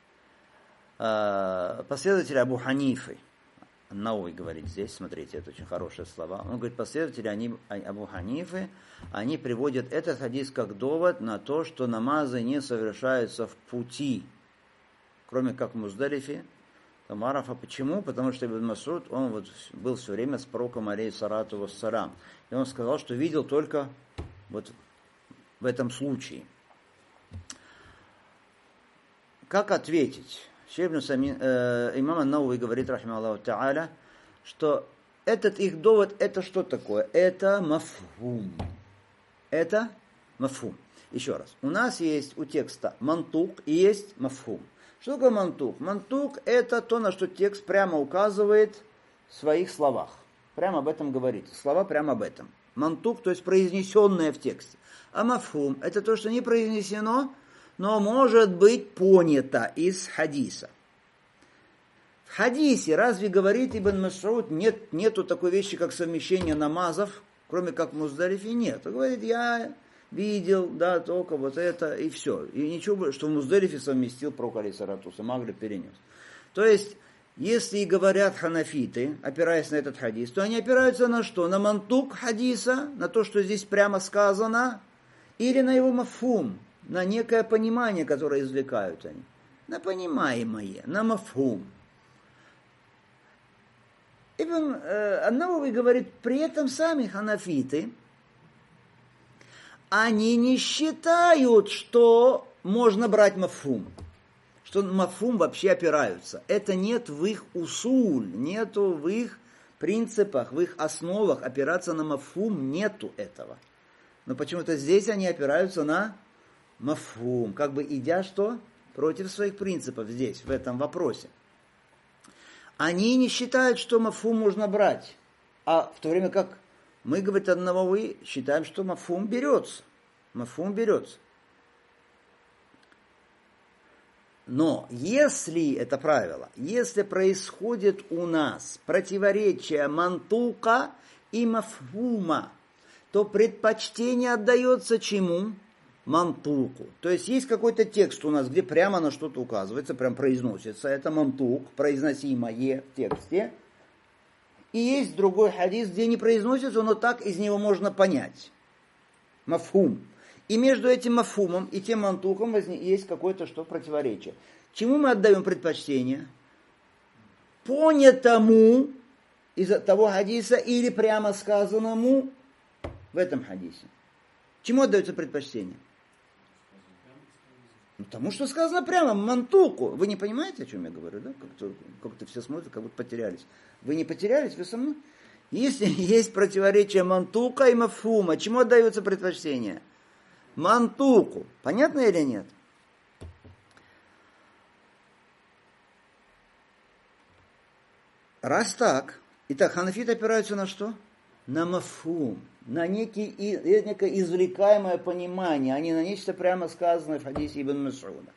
э, последователи Абу Ханифы, Науи говорит здесь, смотрите, это очень хорошие слова. Он говорит, последователи они, Абу Ханифы, они приводят этот хадис как довод на то, что намазы не совершаются в пути, кроме как в Муздалифе, там Арафа. Почему? Потому что Ибн Мас'уд, он вот был все время с пророком алейхиссалату вассалям. И он сказал, что видел только вот в этом случае. Как ответить? Шейх ибн Самин, э, имам ан-Науви говорит, рахимахуллаху та'аля, что этот их довод, это что такое? Это мафхум. Это мафхум. Еще раз. У нас есть у текста мантук и есть мафхум. Что такое мантук? Мантук это то, на что текст прямо указывает в своих словах. Прямо об этом говорит. Слова прямо об этом. Мантук, то есть произнесенное в тексте. А мафхум это то, что не произнесено, но может быть понято из хадиса. В хадисе разве говорит Ибн Мас'уд, нет, нету такой вещи, как совмещение намазов, кроме как в Муздалифе? Нет. Он говорит, я видел, да, только вот это, и все. И ничего, что в Муздалифе совместил пророк алейхиссалату вассалям, Магриб перенес. То есть, если и говорят ханафиты, опираясь на этот хадис, то они опираются на что? На мантук хадиса, на то, что здесь прямо сказано, или на его мафхум, на некое понимание, которое извлекают они. На понимаемое, на мафхум. Ибн э, ан-Навави говорит, при этом сами ханафиты, они не считают, что можно брать мафхум. Что мафхум вообще опираются. Это нет в их усуль, нету в их принципах, в их основах. Опираться на мафхум нету этого. Но почему-то здесь они опираются на мафхум, как бы идя что? Против своих принципов здесь, в этом вопросе. Они не считают, что мафхум можно брать. А в то время как мы, говорит ан-Навави, считаем, что мафхум берется. Мафхум берется. Но если, это правило, если происходит у нас противоречие мантука и мафхума, то предпочтение отдается чему? Мантуку. То есть есть какой-то текст у нас, где прямо на что-то указывается, прям произносится. Это мантук, произносимое в тексте. И есть другой хадис, где не произносится, но так из него можно понять. Мафхум. И между этим мафхумом и тем мантуком есть какое-то что противоречие. Чему мы отдаем предпочтение? Понятому из того хадиса или прямо сказанному в этом хадисе. Чему отдается предпочтение? Ну, тому, что сказано прямо, мантуку. Вы не понимаете, о чем я говорю, да? Как-то, как-то все смотрят, как будто потерялись. Вы не потерялись, вы со мной? Если есть противоречие мантука и мафхума, чему отдается предпочтение? Мантуку. Понятно или нет? Раз так, итак, ханафиты опираются на что? На мафхум, на некий, некое извлекаемое понимание, а не на нечто прямо сказанное в хадисе Ибн Мас'уда.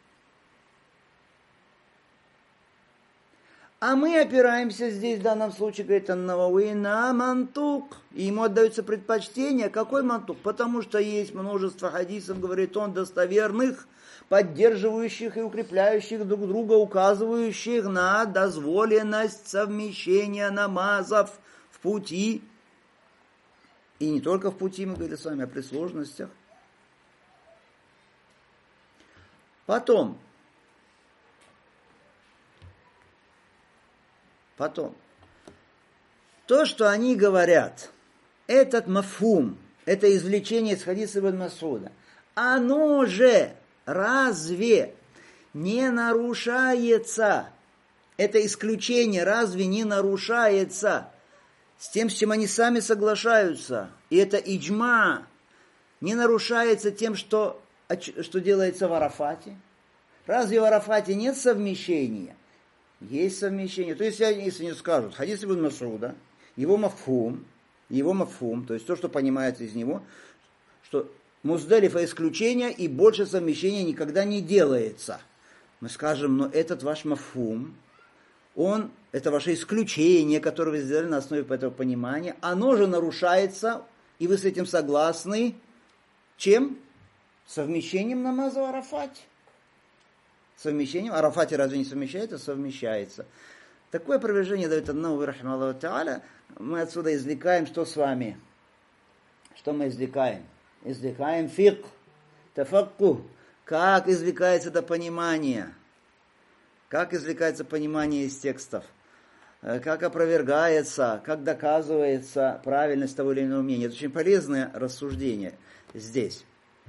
А мы опираемся здесь, в данном случае, говорит ан-Навави, на мантук. И ему отдается предпочтение. Какой мантук? Потому что есть множество хадисов, говорит он, достоверных, поддерживающих и укрепляющих друг друга, указывающих на дозволенность совмещения намазов в пути И не только в пути, мы говорили с вами, а при сложностях. Потом, потом, то, что они говорят, этот мафхум, это извлечение из хадиса ибн Мас'уда, оно же разве не нарушается, это исключение разве не нарушается с тем, с чем они сами соглашаются, и это иджма не нарушается тем, что, что делается в Арафате? Разве в Арафате нет совмещения? Есть совмещение. То есть, если не скажут, хадис ибн Мас'уда, его мафхум, его мафхум, то есть то, что понимается из него, что Муздалифа исключение и больше совмещения никогда не делается. Мы скажем, но этот ваш мафхум, он, это ваше исключение, которое вы сделали на основе этого понимания, оно же нарушается, и вы с этим согласны, чем? Совмещением намаза в Арафате. Совмещением. Арафате разве не совмещается? Совмещается. Такое опровержение дает Ан-Навави рахимахуллаху тааля. Мы отсюда извлекаем, что с вами? Что мы извлекаем? Извлекаем фикх, тафаккух. Как извлекается это понимание? Как извлекается понимание из текстов? Как опровергается, как доказывается правильность того или иного мнения. Это очень полезное рассуждение здесь.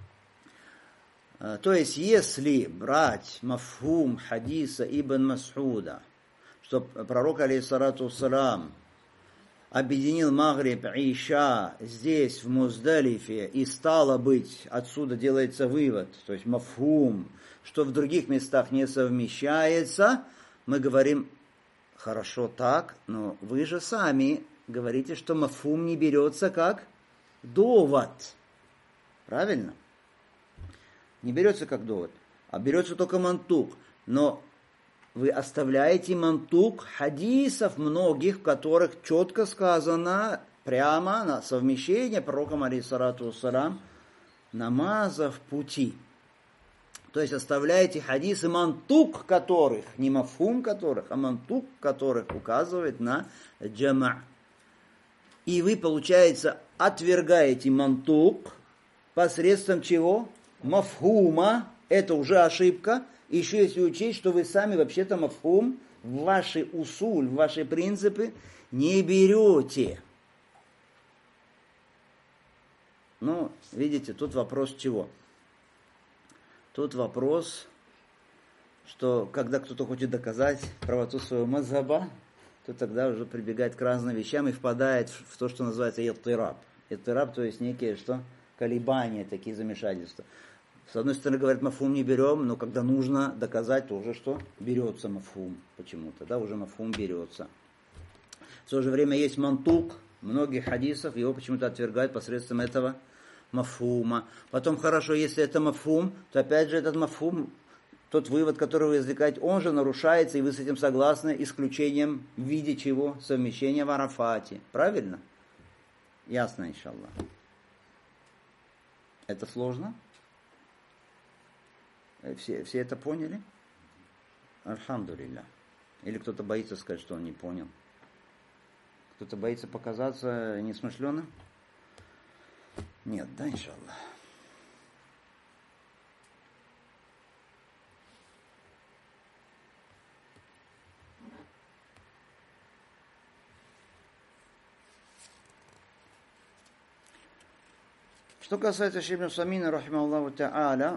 То есть, если брать мафхум хадиса ибн Мас'уда, что пророк, алейхиссалату вассалам, объединил Магриб и Иша здесь, в Муздалифе, и стало быть, отсюда делается вывод, то есть мафхум, что в других местах не совмещается, мы говорим, хорошо так, но вы же сами говорите, что мафхум не берется как довод. Правильно? Не берется как довод, а берется только мантук. Но вы оставляете мантук хадисов многих, в которых четко сказано прямо на совмещение пророком алейхиссалату вассалам намаза в пути. То есть оставляете хадисы, мантук которых, не мафхум которых, а мантук которых указывает на джама'. И вы, получается, отвергаете мантук посредством чего? Мафхума, это уже ошибка, еще если учесть, что вы сами вообще-то мафхум в ваши усуль, в ваши принципы не берете. Ну, видите, тут вопрос чего? Тут вопрос, что когда кто-то хочет доказать правоту своего мазхаба, то тогда уже прибегает к разным вещам и впадает в то, что называется иттираб. Иттираб, то есть некие что? Колебания, такие замешательства. С одной стороны, говорят, мафхум не берем, но когда нужно доказать, то уже что? Берется мафхум почему-то, да, уже мафхум берется. В то же время есть мантук многих хадисов, его почему-то отвергают посредством этого мафхума. Потом, хорошо, если это мафхум, то опять же этот мафхум, тот вывод, который вы извлекаете, он же нарушается, и вы с этим согласны, исключением в виде чего? Совмещения в Арафате. Правильно? Ясно, иншаллах. Это сложно? Все, все это поняли? Альхамдулилля. Или кто-то боится сказать, что он не понял? Кто-то боится показаться несмышленым? Нет, да, иншаллах. Что касается Шейх ибн Усаймина, рахимахуллаху та'аля,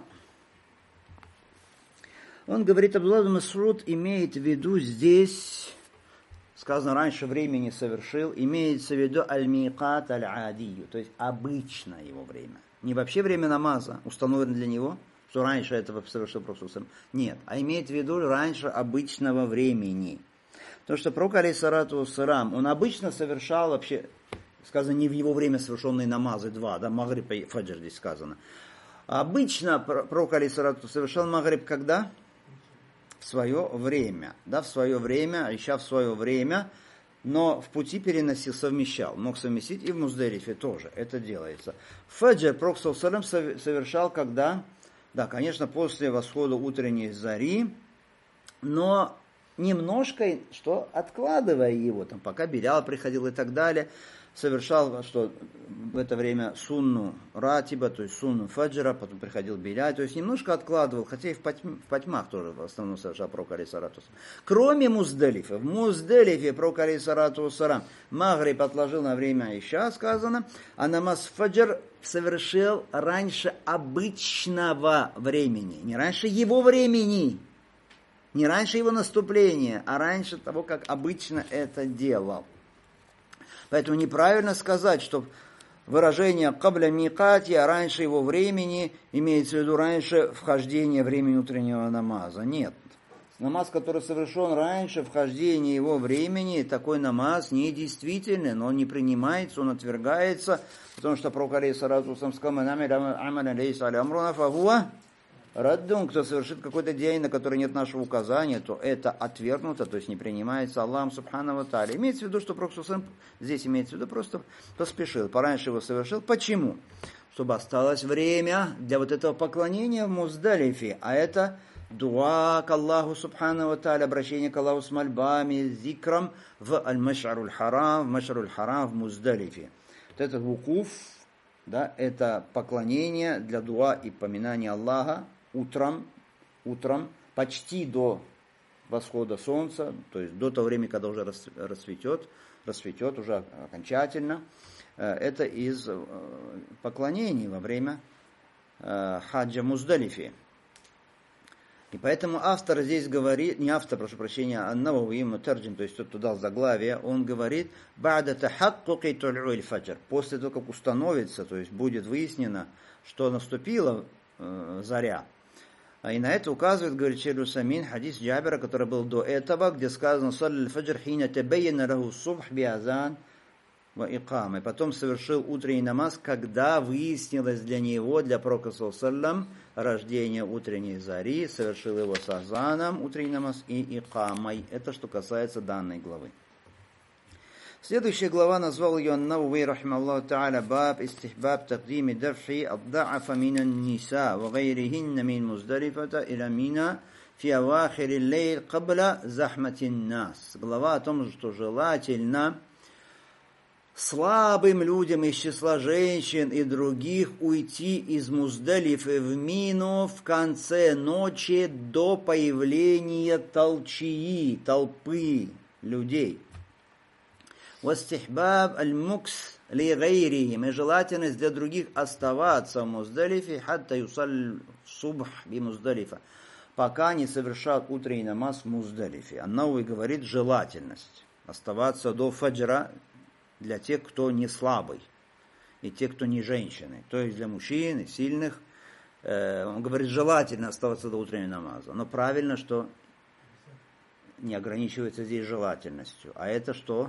он говорит, Абдуллах ибн Мас'уд имеет в виду здесь, сказано раньше времени совершил, имеется в виду аль-микат аль-адию, то есть обычное его время. Не вообще время намаза, установлено для него, что раньше этого совершил Пророк. Нет, а имеет в виду раньше обычного времени. Потому что Пророк, алейхиссалату вассалам, он обычно совершал вообще, сказано, не в его время совершенные намазы, два, да, Магриб и Фаджр здесь сказано. Обычно Пророк, алейхиссалату, совершал Магриб когда? В свое время, да, в свое время, Иша в свое время, но в пути переносил, совмещал, мог совместить и в Муздалифе тоже, это делается. Фаджр Пророк совершал когда? Да, конечно, после восхода утренней зари, но немножко, что откладывая его, там, пока Билял приходил и так далее, совершал, что в это время сунну ратиба, то есть сунну фаджра, потом приходил Биляль, то есть немножко откладывал, хотя и в, потьм, в потьмах тоже в основном совершал пророк алейхиссалату вассалам. Кроме Муздалифа, в Муздалифе пророк алейхиссалату вассалам Магриб отложил на время Иша, сказано, а намаз фаджр совершил раньше обычного времени, не раньше его времени, не раньше его наступления, а раньше того, как обычно это делал. Поэтому неправильно сказать, что выражение «кабля микати», а раньше его времени, имеется в виду раньше вхождения времени утреннего намаза. Нет. Намаз, который совершен раньше вхождения его времени, такой намаз недействительный, но он не принимается, он отвергается, потому что пророк алейхиссалату вассалам сказал, Раддун, кто совершит какой-то день, на который нет нашего указания, то это отвергнуто, то есть не принимается Аллахом субхану ва тааля. Имеется в виду, что Пророк здесь имеется в виду, просто поспешил, пораньше его совершил. Почему? Чтобы осталось время для вот этого поклонения в Муздалифе, а это дуа к Аллаху субхану ва тааля, обращение к Аллаху с мольбами, зикрам в Аль-Маш'аруль Харам, в Маш'аруль Харам в Муздалифе. Вот этот вукуф, да, это поклонение для дуа и поминания Аллаха, Утром, утром, почти до восхода солнца, то есть до того времени, когда уже расцветет, расцветет уже окончательно. Это из поклонений во время хаджа Муздалифи. И поэтому автор здесь говорит, не автор, прошу прощения, а Навави Мутарджим, то есть тот, кто дал заглавие, он говорит, «Ба'да тахаккуки тул'уль фаджр», после того, как установится, то есть будет выяснено, что наступила э, заря. И на это указывает, говорит Шейх Усамин, хадис Джабира, который был до этого, где сказано «Салли фаджр хина табайяна лаху субх биазан ва икам». И потом совершил утренний намаз, когда выяснилось для него, для пророка саллаллаху рождение утренней зари, совершил его с азаном, утренний намаз, и икамой. Это что касается данной главы. Следующая глава назвал ее Ан-Навави рахимахуллаху та'аля баб истихбаб тaqдими дафхи ад-да'афа минан ниса ва гайрихинна мин Муздалифата иля Мина фи авахири лейл кабля захматин нас. Глава о том, что желательно слабым людям из числа женщин и других уйти из Муздалифы в Мину в конце ночи до появления толчии, толпы людей. Вастихбаб аль-мукс ли гайрихим, и желательность для других оставаться в Муздалифе, хатта юсаль субх би Муздалифа, пока не совершат утренний намаз в Муздалифе. Ан-Навави говорит желательность оставаться до фаджра для тех, кто не слабый, и тех, кто не женщины, то есть для мужчин и сильных. Он говорит желательно оставаться до утреннего намаза, но правильно, что не ограничивается здесь желательностью, а это что?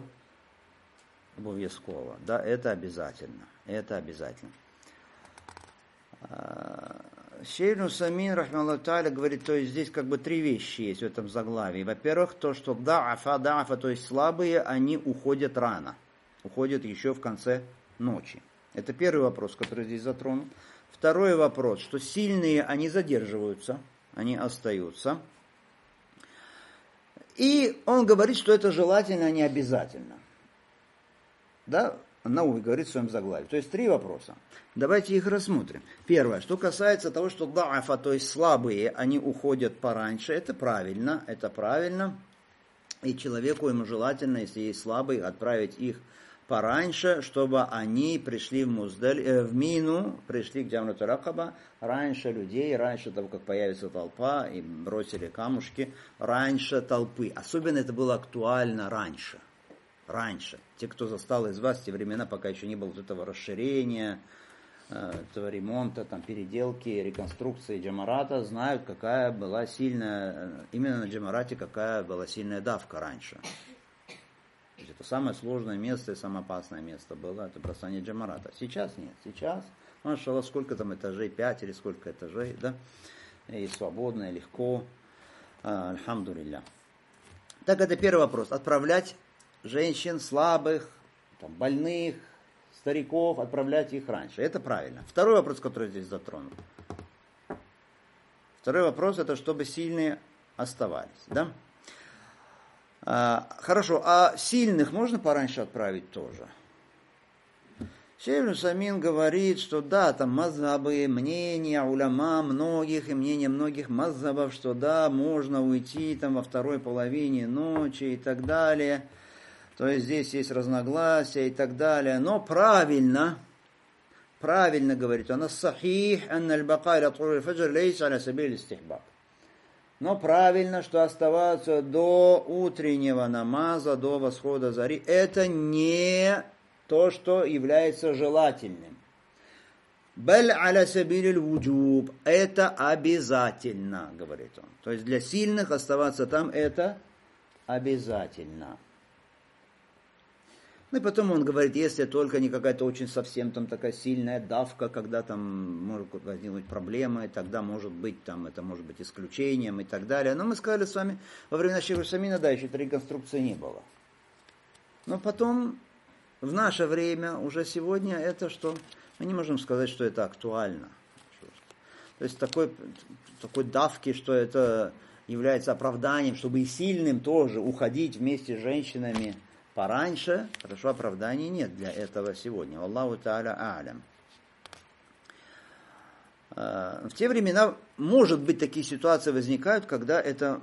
Обовязково, да, это обязательно, это обязательно. Шейх Усамин рахимахуллаху та'аля говорит, то есть здесь как бы три вещи есть в этом заглавии. Во-первых, то, что да'афа, да'афа, то есть слабые, они уходят рано, уходят еще в конце ночи. Это первый вопрос, который здесь затронут. Второй вопрос, что сильные, они задерживаются, они остаются. И он говорит, что это желательно, а не обязательно. Да, Навави говорит в своем заглавии. То есть три вопроса. Давайте их рассмотрим. Первое, что касается того, что да'афа, то есть слабые, они уходят пораньше, это правильно, это правильно. И человеку ему желательно, если есть слабые, отправить их пораньше, чтобы они пришли в, Муздаль, э, в Мину, пришли к Джамратуль Акаба раньше людей, раньше того, как появится толпа, и бросили камушки, раньше толпы. Особенно это было актуально раньше. Раньше. Те, кто застал из вас те времена, пока еще не было вот этого расширения, этого ремонта, там, переделки, реконструкции джамарата, знают, какая была сильная, именно на джамарате, какая была сильная давка раньше. То есть это самое сложное место и самое опасное место было, это бросание джамарата. Сейчас нет. Сейчас, машаллах, сколько там этажей, пять или сколько этажей, да, и свободно, и легко. Альхамдулилля. Так, это первый вопрос. Отправлять женщин, слабых, там, больных, стариков, отправлять их раньше. Это правильно. Второй вопрос, который здесь затронут. Второй вопрос, это чтобы сильные оставались. Да? А, хорошо, а сильных можно пораньше отправить тоже? Шейх Усаймин говорит, что да, там мазхабы, мнения уляма многих и мнения многих мазхабов, что да, можно уйти там во второй половине ночи и так далее. То есть здесь есть разногласия и так далее. Но правильно, правильно говорит он, «Ас-сахих анна аль-бака иля тулу'и аль-фаджр лейса аля сабиль аль-истихбаб». Но правильно, что оставаться до утреннего намаза, до восхода зари, это не то, что является желательным. Баль аля сабиль аль-вуджуб. Это обязательно, говорит он. То есть для сильных оставаться там это обязательно. Ну и потом он говорит, если только не какая-то очень совсем там такая сильная давка, когда там может возникнуть проблема, и тогда может быть там, это может быть исключением и так далее. Но мы сказали с вами, во времена Шейха Усаймина, да, еще этой реконструкции не было. Но потом, в наше время, уже сегодня, это что? Мы не можем сказать, что это актуально. То есть такой, такой давки, что это является оправданием, чтобы и сильным тоже уходить вместе с женщинами пораньше, хорошо, оправданий нет для этого сегодня. Аллаху та'аля а'лям. В те времена, может быть, такие ситуации возникают, когда это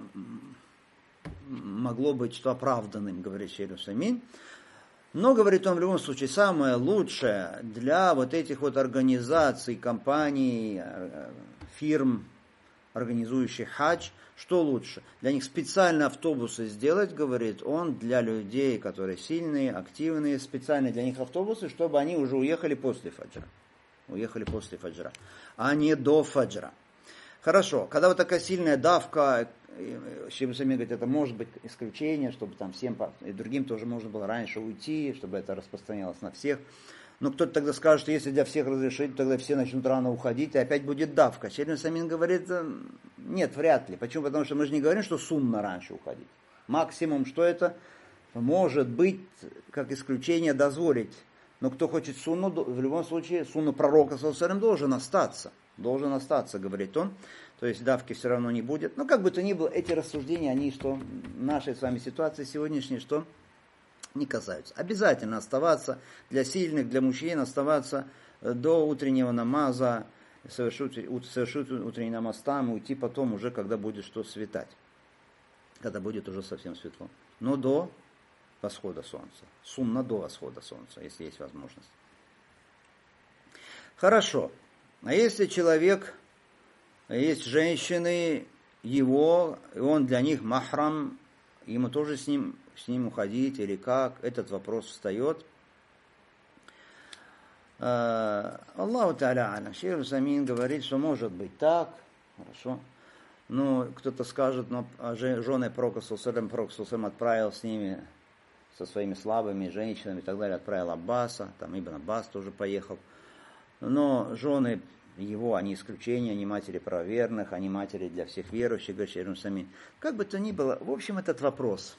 могло быть что оправданным, говорит Шейх Усаймин. Но, говорит он, в любом случае, самое лучшее для вот этих вот организаций, компаний, фирм, организующих хадж, что лучше? Для них специально автобусы сделать, говорит он, для людей, которые сильные, активные, специально для них автобусы, чтобы они уже уехали после фаджра. Уехали после фаджра, а не до фаджра. Хорошо, когда вот такая сильная давка, Шейх Усаймин говорит, это может быть исключение, чтобы там всем и другим тоже можно было раньше уйти, чтобы это распространялось на всех. Но кто-то тогда скажет, что если для всех разрешить, тогда все начнут рано уходить, и опять будет давка. Шейх Усаймин говорит, нет, вряд ли. Почему? Потому что мы же не говорим, что сунна раньше уходить. Максимум, что это может быть, как исключение, дозволить. Но кто хочет сунну, в любом случае, сунну пророка саллаллаху алейхи ва саллям должен остаться. Должен остаться, говорит он. То есть давки все равно не будет. Но как бы то ни было, эти рассуждения, они что, нашей с вами ситуации сегодняшней, что не касаются. Обязательно оставаться для сильных, для мужчин, оставаться до утреннего намаза, совершить, совершить утренний намаз там, и уйти потом уже, когда будет что светать. Когда будет уже совсем светло. Но до восхода солнца. Сунна до восхода солнца, если есть возможность. Хорошо. А если человек, есть женщины, его, и он для них махрам, ему тоже с ним, с ним уходить или как, этот вопрос встает. Аллаху та'аля алям. Шейх Усаймин говорит, что может быть так, хорошо. Ну, кто-то скажет, но жены пророка саллаллаху алейхи ва саллям отправил с ними, со своими слабыми женщинами и так далее, отправил Аббаса, там Ибн Аббас тоже поехал. Но жены его, они исключения, они матери правоверных, они матери для всех верующих, говорит Шейх Усаймин. Как бы то ни было, в общем, этот вопрос.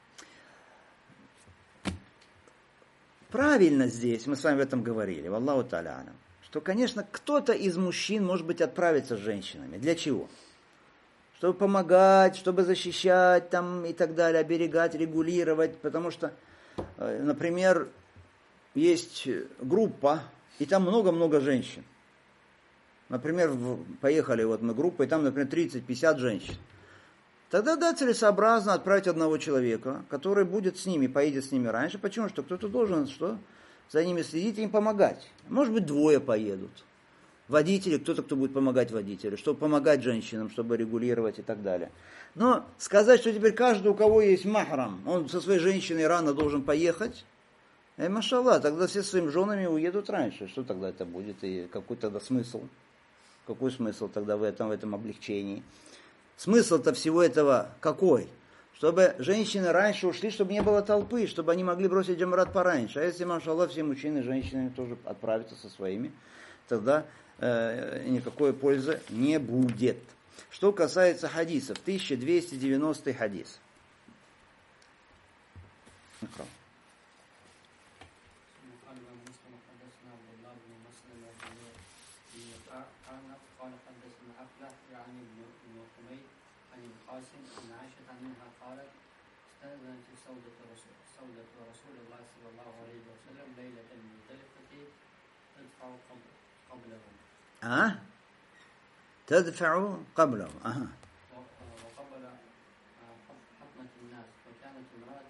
Правильно здесь, мы с вами в этом говорили, валлаху та'аля алям, что, конечно, кто-то из мужчин, может быть, отправится с женщинами. Для чего? Чтобы помогать, чтобы защищать там и так далее, оберегать, регулировать, потому что, например, есть группа, и там много-много женщин. Например, поехали вот мы группой, и там, например, тридцать-пятьдесят женщин. Тогда, да, целесообразно отправить одного человека, который будет с ними, поедет с ними раньше. Почему? Что кто-то должен что? За ними следить и им помогать. Может быть, двое поедут. Водители, кто-то, кто будет помогать водителю, чтобы помогать женщинам, чтобы регулировать и так далее. Но сказать, что теперь каждый, у кого есть махрам, он со своей женщиной рано должен поехать, э, машаллах, тогда все своими женами уедут раньше. Что тогда это будет? И какой тогда смысл? Какой смысл тогда в этом, в этом облегчении? Смысл-то всего этого какой? Чтобы женщины раньше ушли, чтобы не было толпы, чтобы они могли бросить джамрат пораньше. А если, машаллах, все мужчины и женщины тоже отправятся со своими, тогда э, никакой пользы не будет. Что касается хадисов, тысяча двести девяностый хадис. استأذنت سودة رسول سودة رسول الله صلى الله عليه وسلم ليلة المزدلفة تدفع قبلهم. أه؟ تدفع قبله. أه. وقبل حطمة الناس، وكانت امرأة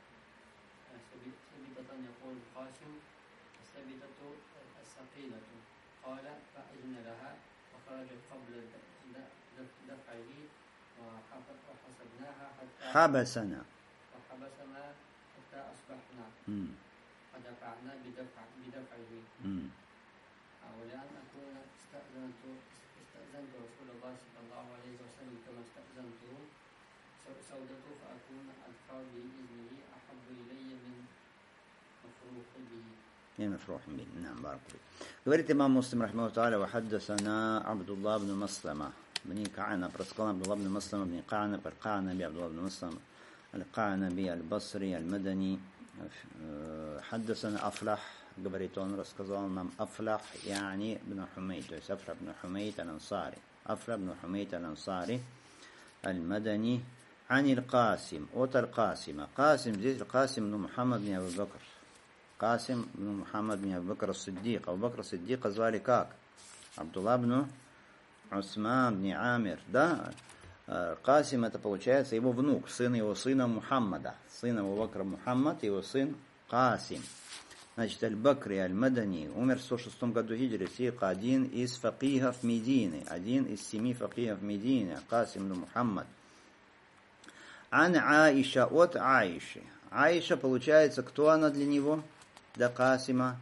ثبتة يقول القاسم الثبتة الثقيلة، قال فأذن لها وخرجت قبل دفعه وحسبناها حتى حبسنا وحبسنا حتى أصبحنا مم. فدفعنا بدفع بدفعه. مم. ولأن أكون استأذنت استأذنت رسول الله صلى الله عليه وسلم كما استأذنته سودته، فأكون أدفع بإذنه أحب إلي من مفروح به. من مفروح به. نعم بارك الله. Говорит имам Муслим рахимахуллах وحدثنا عبد الله بن مسلمة بن قعنب، рассказал عبد الله بن مسلمة بن قعنب القعنبي عبد الله بن مسلمة القعنبي البصري المدني. حدثنا أفلح، говорит он, рассказал нам أفلح يعني ابن حميد، то есть أفلح بن حميد الأنصاري، أفلح بن حميد الأنصاري المدني عن القاسم. от القاسم. قاسم здесь القاسم بن محمد بن أبي بكر، قاسم بن محمد بن أبي بكر الصديق. أبو بكر الصديق звали как? Абдулла бн Усман бн Амир. Да? Касим это получается его внук, сын его сына Мухаммада. Сын Абу Бакра Мухаммад, его сын Касим. Значит, Аль-Бакри Аль-Мадани умер в сто шестом году хиджры, сика, один из факихов Медины, один из семи факихов Медины, Касим бн Мухаммад. Ан Аиша, от Аиши. Аиша, получается, кто она для него? Для Касима?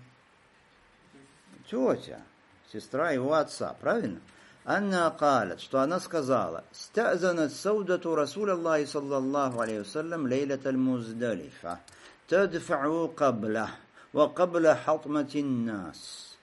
Тетя, сестра его отца, правильно? Анна калят, что она сказала: «Стазанат саудату Расулаллахи саллаллаху алейхи вассалям лейлат аль-Муздалифа, тадфa'у кабля, ва кабля хатматин нас».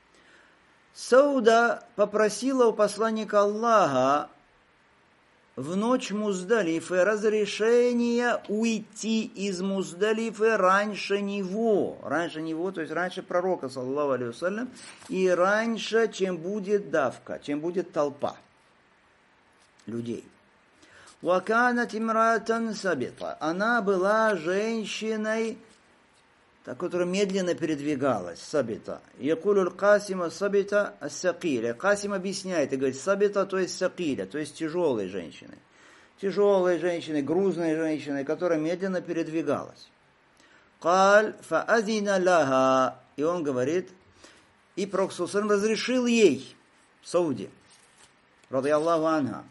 Сауда попросила у посланника Аллаха в ночь Муздалифы разрешение уйти из Муздалифы раньше него. Раньше него, то есть раньше пророка, саллаллаху алейхи вассалям, и раньше, чем будет давка, чем будет толпа людей. Ваканат имратан сабита. Она была женщиной, которая медленно передвигалась. Сабита. Якулю Касима сабита ас-сакиля. Касим объясняет и говорит: сабита, то есть сакиля, то есть тяжелой женщиной. Тяжелой женщиной, грузной женщиной, которая медленно передвигалась. Каль фаазина лаха. И он говорит, и Пророк саллаллаху алейхи ва саллям разрешил ей, Сауде, радийаллаху анха.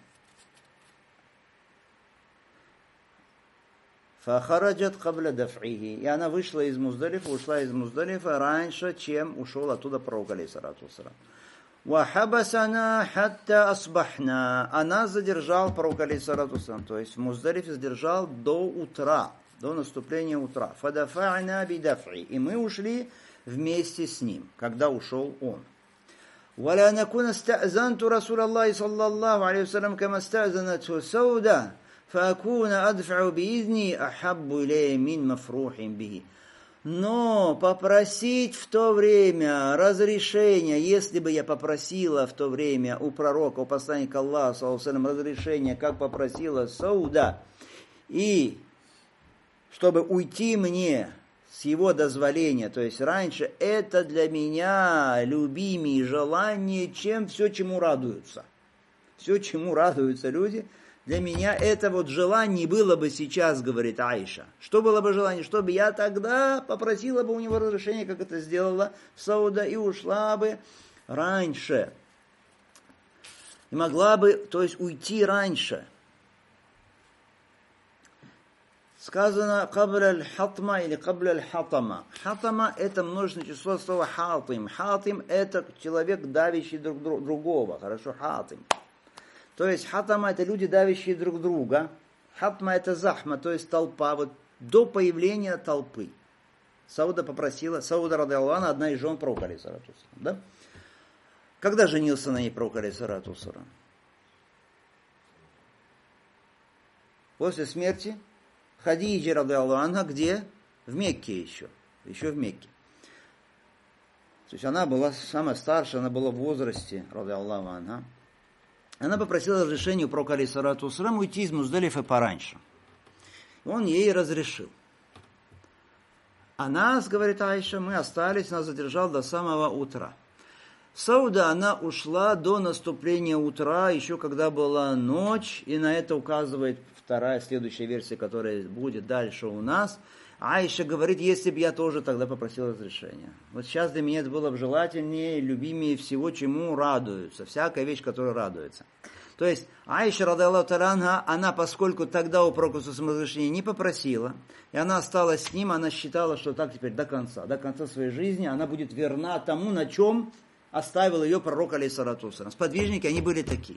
Фахараджат кабля даф'ихи. И она вышла из Муздалифа, ушла из Муздалифа раньше, чем ушел оттуда пророк, алейхиссалату вассалям. Вахабасана хатта асбахна. Она задержал пророк, алейхиссалату вассалям, то есть в Муздалифе задержал до утра, до наступления утра. Фадафa'на бидаф'и. И мы ушли вместе с ним, когда ушел он. Валя накуна стa'занту Расулаллахи саллаллаху алейхи вассалям кама стa'занатху Сауда. فأكون أدفع بإذني أحب إلي من مفروح به. Но попросить в то время разрешения, если бы я попросила в то время у пророка, у посланника Аллаха, саллаллаху алейхи ва саллям, разрешения, как попросила Сауда, и чтобы уйти мне с его дозволения, то есть раньше, это для меня любимее желание, чем все, чему радуются. Все, чему радуются люди, для меня это вот желание было бы сейчас, говорит Аиша. Что было бы желание? Чтобы я тогда попросила бы у него разрешения, как это сделала Сауда, и ушла бы раньше. И могла бы, то есть, уйти раньше. Сказано «кабля аль-хатма» или «кабля аль-хатама». Хатама – это множественное число слова «хатим». Хатим – это человек, давящий друг другого. Хорошо, хатим. То есть хатама – это люди, давящие друг друга. Хатма – это захма, то есть толпа. Вот до появления толпы. Сауда попросила, Сауда, радийаллаху анха, одна из жен пророка, алейхиссалату вассалям, да? Когда женился на ней пророк, алейхиссалату вассалям? После смерти Хадиджи, радийаллаху анха, где? В Мекке еще. Еще в Мекке. То есть она была самая старшая, она была в возрасте, радийаллаху анха. Она попросила разрешения у пророка, алейхиссалату вассалям, уйти из Муздалифы пораньше. Он ей разрешил. А нас, говорит Аиша, мы остались, нас задержал до самого утра. Сауда, она ушла до наступления утра, еще когда была ночь, и на это указывает вторая, следующая версия, которая будет дальше у нас. Аиша говорит, если бы я тоже тогда попросил разрешения. Вот сейчас для меня это было бы желательнее, любимее всего, чему радуются. Всякая вещь, которая радуется. То есть Аиша, радаллаху та'аля анха, она, поскольку тогда у пророка разрешения не попросила, и она осталась с ним, она считала, что так теперь до конца, до конца своей жизни она будет верна тому, на чем оставил ее пророк, алейхиссалату вассалям. Сподвижники, они были такие.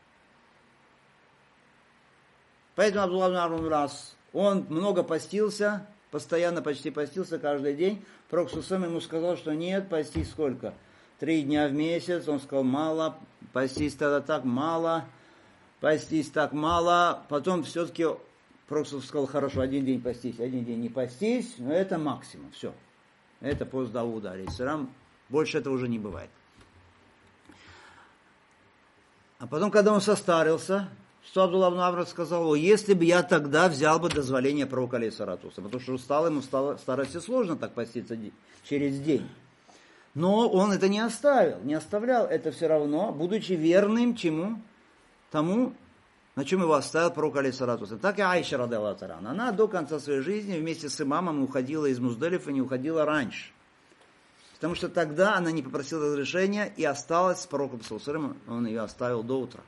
Поэтому Абдуллах ибн Амр ибн ас, он много постился, постоянно почти постился каждый день. Пророк сам ему сказал, что нет, постись сколько? Три дня в месяц. Он сказал, мало, постись тогда так мало, постись так мало. Потом все-таки Пророк сказал, хорошо, один день постись, один день не постись, но это максимум, все. Это пост Дауда, алейхиссалям, больше этого уже не бывает. А потом, когда он состарился, что Абдуллах ибн Амр сказал, если бы я тогда взял бы дозволение пророка, алейхиссалату вассалям, потому что устал, ему стало, старости сложно так поститься через день. Но он это не оставил, не оставлял это все равно, будучи верным чему? Тому, на чем его оставил пророк, алейхиссалату вассалям. Так и Аиша, радаллаху та'аля анха, она до конца своей жизни вместе с имамом уходила из Муздалифа, не уходила раньше. Потому что тогда она не попросила разрешения и осталась с пророком, он ее оставил до утра.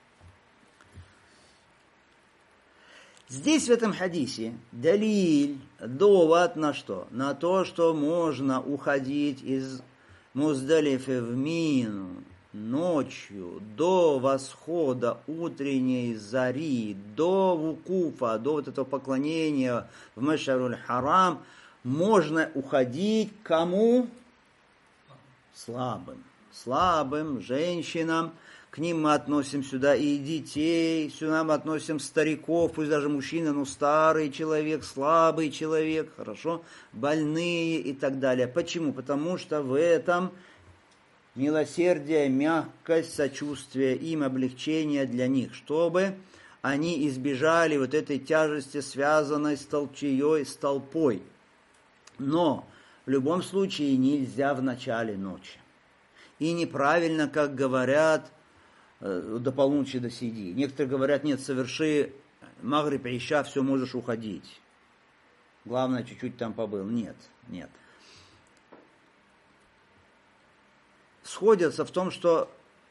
Здесь в этом хадисе далиль, довод на что? На то, что можно уходить из Муздалифы в Мину ночью до восхода утренней зари, до вукуфа, до вот этого поклонения в Маш'аруль Харам, можно уходить кому? Слабым. Слабым женщинам. К ним мы относим сюда и детей, сюда мы относим стариков, пусть даже мужчина, но старый человек, слабый человек, хорошо, больные и так далее. Почему? Потому что в этом милосердие, мягкость, сочувствие им, облегчение для них, чтобы они избежали вот этой тяжести, связанной с толчеей, с толпой. Но в любом случае нельзя в начале ночи. И неправильно, как говорят, до полуночи досиди. Некоторые говорят, нет, соверши магриб, иша, все, можешь уходить. Главное, чуть-чуть там побыл. Нет, нет. Сходятся в том, что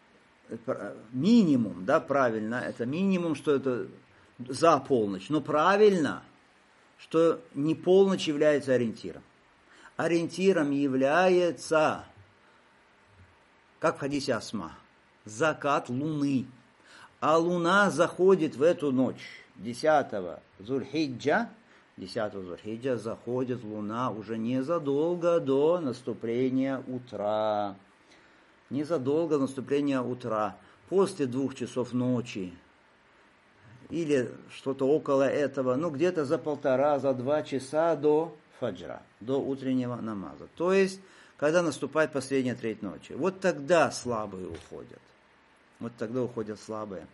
минимум, да, правильно, это минимум, что это за полночь. Но правильно, что не полночь является ориентиром. Ориентиром является, как в хадисе Асма, закат луны. А луна заходит в эту ночь, десятого Зуль-Хиджа, десятого Зуль-Хиджа заходит луна уже незадолго до наступления утра. Незадолго до наступления утра, после двух часов ночи, или что-то около этого, ну где-то за полтора, за два часа до фаджра, до утреннего намаза. То есть, когда наступает последняя треть ночи. Вот тогда слабые уходят. Вот тогда уходят слабые.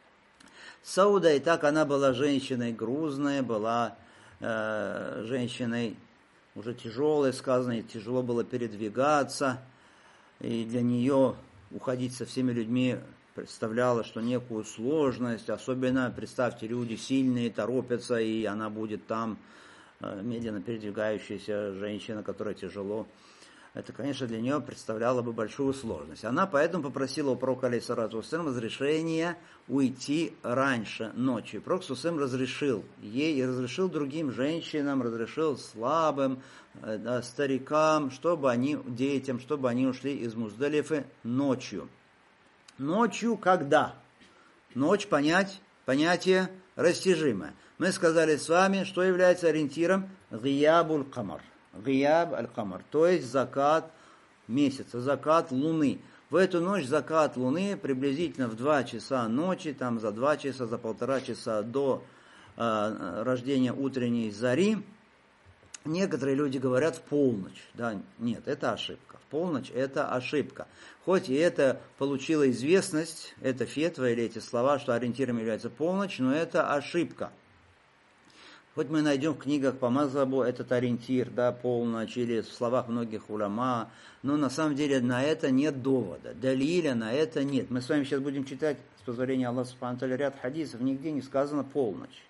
Сауда, и так она была женщиной грузной, была э, женщиной уже тяжелой, сказано, и тяжело было передвигаться. И для нее уходить со всеми людьми представляло, что некую сложность. Особенно, представьте, люди сильные, торопятся, и она будет там э, медленно передвигающаяся женщина, которая тяжело. Это, конечно, для нее представляло бы большую сложность. Она поэтому попросила у пророка, алейхиссалату вассалям, разрешения уйти раньше ночи. Пророк сусым разрешил ей и разрешил другим женщинам, разрешил слабым, да, старикам, чтобы они, детям, чтобы они ушли из Муздалифы ночью. Ночью когда? Ночь, понять, понятие растяжимое. Мы сказали с вами, что является ориентиром гиябуль камар. Гияб аль-камар, то есть закат месяца, закат луны. В эту ночь закат луны приблизительно в два часа ночи, там за два часа, за полтора часа до э, рождения утренней зари. Некоторые люди говорят в полночь. Да, нет, это ошибка. В полночь это ошибка. Хоть и это получило известность, это фетва или эти слова, что ориентиром является полночь, но это ошибка. Хоть мы найдем в книгах по мазхабу этот ориентир, да, полночь, или в словах многих уляма, но на самом деле на это нет довода, далиля на это нет. Мы с вами сейчас будем читать, с позволения Аллаха субхану ва тааля, ряд хадисов, нигде не сказано полночь.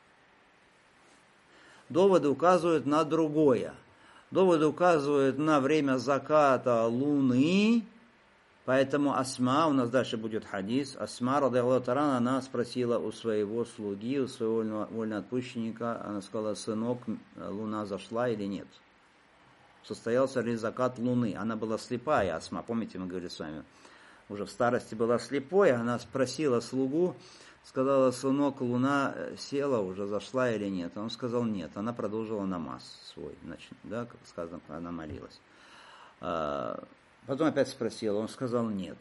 Доводы указывают на другое. Доводы указывают на время заката луны, поэтому Асма, у нас дальше будет хадис, Асма, радиаллаху та'ала, она спросила у своего слуги, у своего вольноотпущенника, она сказала: сынок, луна зашла или нет? Состоялся ли закат луны? Она была слепая, Асма, помните, мы говорили с вами, уже в старости была слепой, она спросила слугу, сказала: сынок, луна села, уже зашла или нет? Он сказал: нет. Она продолжила намаз свой, значит, да, как сказано, она молилась. Потом опять спросила, он сказал: нет.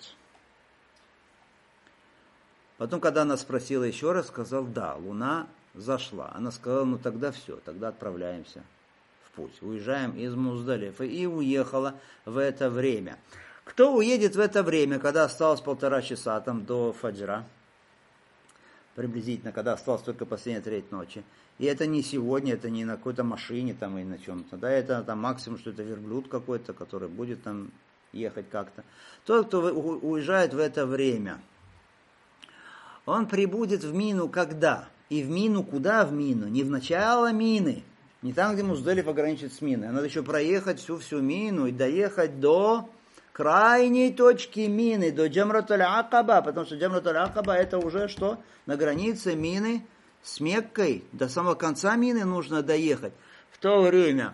Потом, когда она спросила еще раз, сказал: да, луна зашла. Она сказала: ну тогда все, тогда отправляемся в путь. Уезжаем из Муздалифы. И уехала в это время. Кто уедет в это время, когда осталось полтора часа там до фаджра? Приблизительно, когда осталось только последняя треть ночи. И это не сегодня, это не на какой-то машине там и на чем-то. Да, это там максимум, что это верблюд какой-то, который будет там ехать как-то. Тот, кто уезжает в это время, он прибудет в Мину когда? И в Мину куда в Мину? Не в начало Мины. Не там, где Муздалиф ограничит с Миной. Надо еще проехать всю-всю Мину и доехать до крайней точки Мины, до Джамратуль Акаба, потому что Джамратуль Акаба это уже что? На границе Мины с Меккой. До самого конца Мины нужно доехать. В то время,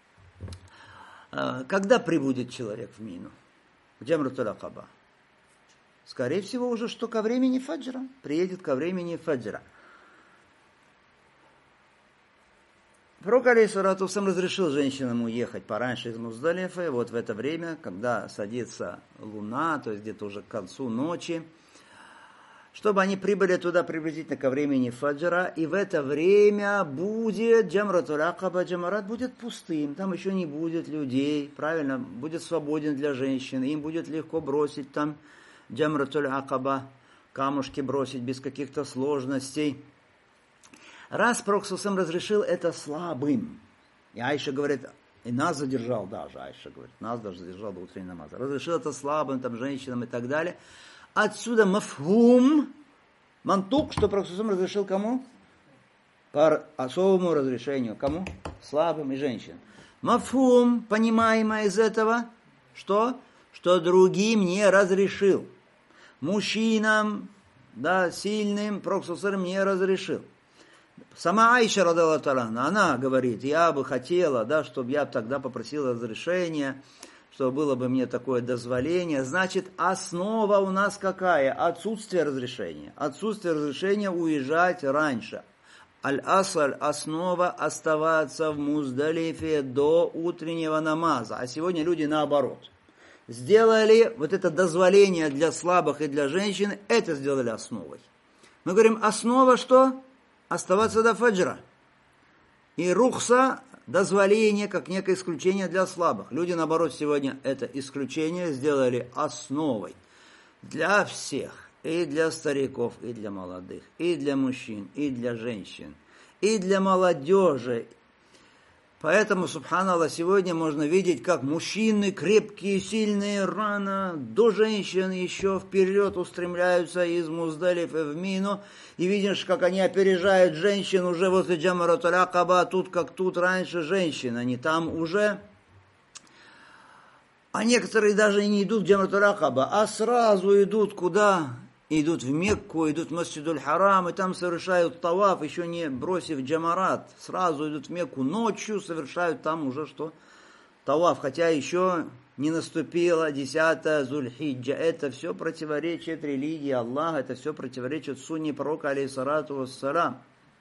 когда прибудет человек в Мину, в Джамратуль Акаба? Скорее всего, уже что ко времени фаджра. Приедет ко времени фаджра. Пророк алейхиссалату вассалям разрешил женщинам уехать пораньше из Муздалифы, вот в это время, когда садится луна, то есть где-то уже к концу ночи, чтобы они прибыли туда приблизительно ко времени фаджра, и в это время будет Джамратуль Акаба, Джамарат будет пустым, там еще не будет людей, правильно, будет свободен для женщин, им будет легко бросить там Джамратуль Акаба, камушки бросить без каких-то сложностей. Раз Пророк сам разрешил это слабым, и Айша говорит, и нас задержал даже, Айша говорит, нас даже задержал до утренней намаза, разрешил это слабым, там, женщинам и так далее. Отсюда мафхум, мантук, что Пророк сам разрешил кому? По особому разрешению. Кому? Слабым и женщинам. Мафхум, понимаемо из этого, что? Что другим не разрешил. Мужчинам, да, сильным Пророк сам не разрешил. Сама Айша, радиаллаху та'аля, она говорит, я бы хотела, да, чтобы я тогда попросила разрешения, чтобы было бы мне такое дозволение. Значит, основа у нас какая? Отсутствие разрешения. Отсутствие разрешения уезжать раньше. Аль-Асаль, основа оставаться в Муздалифе до утреннего намаза. А сегодня люди наоборот. Сделали вот это дозволение для слабых и для женщин, это сделали основой. Мы говорим, основа что? Оставаться до фаджра. И рухса, дозволение, как некое исключение для слабых. Люди, наоборот, сегодня это исключение сделали основой для всех. И для стариков, и для молодых, и для мужчин, и для женщин, и для молодежи. Поэтому, субханаллах, сегодня можно видеть, как мужчины крепкие, сильные, рано до женщин еще вперед устремляются из Муздалифы в Мину. И видишь, как они опережают женщин уже возле Джамратуль Акаба, тут как тут раньше женщин. Они там уже... А некоторые даже не идут в Джамратуль Акаба, а сразу идут куда? Идут в Мекку, идут в Масджидуль Харам, и там совершают таваф, еще не бросив джамарат. Сразу идут в Мекку ночью, совершают там уже что? Таваф, хотя еще не наступила десятая Зуль-Хиджа. Это все противоречит религии Аллаха, это все противоречит сунне пророка, алейхиссалату вассалям.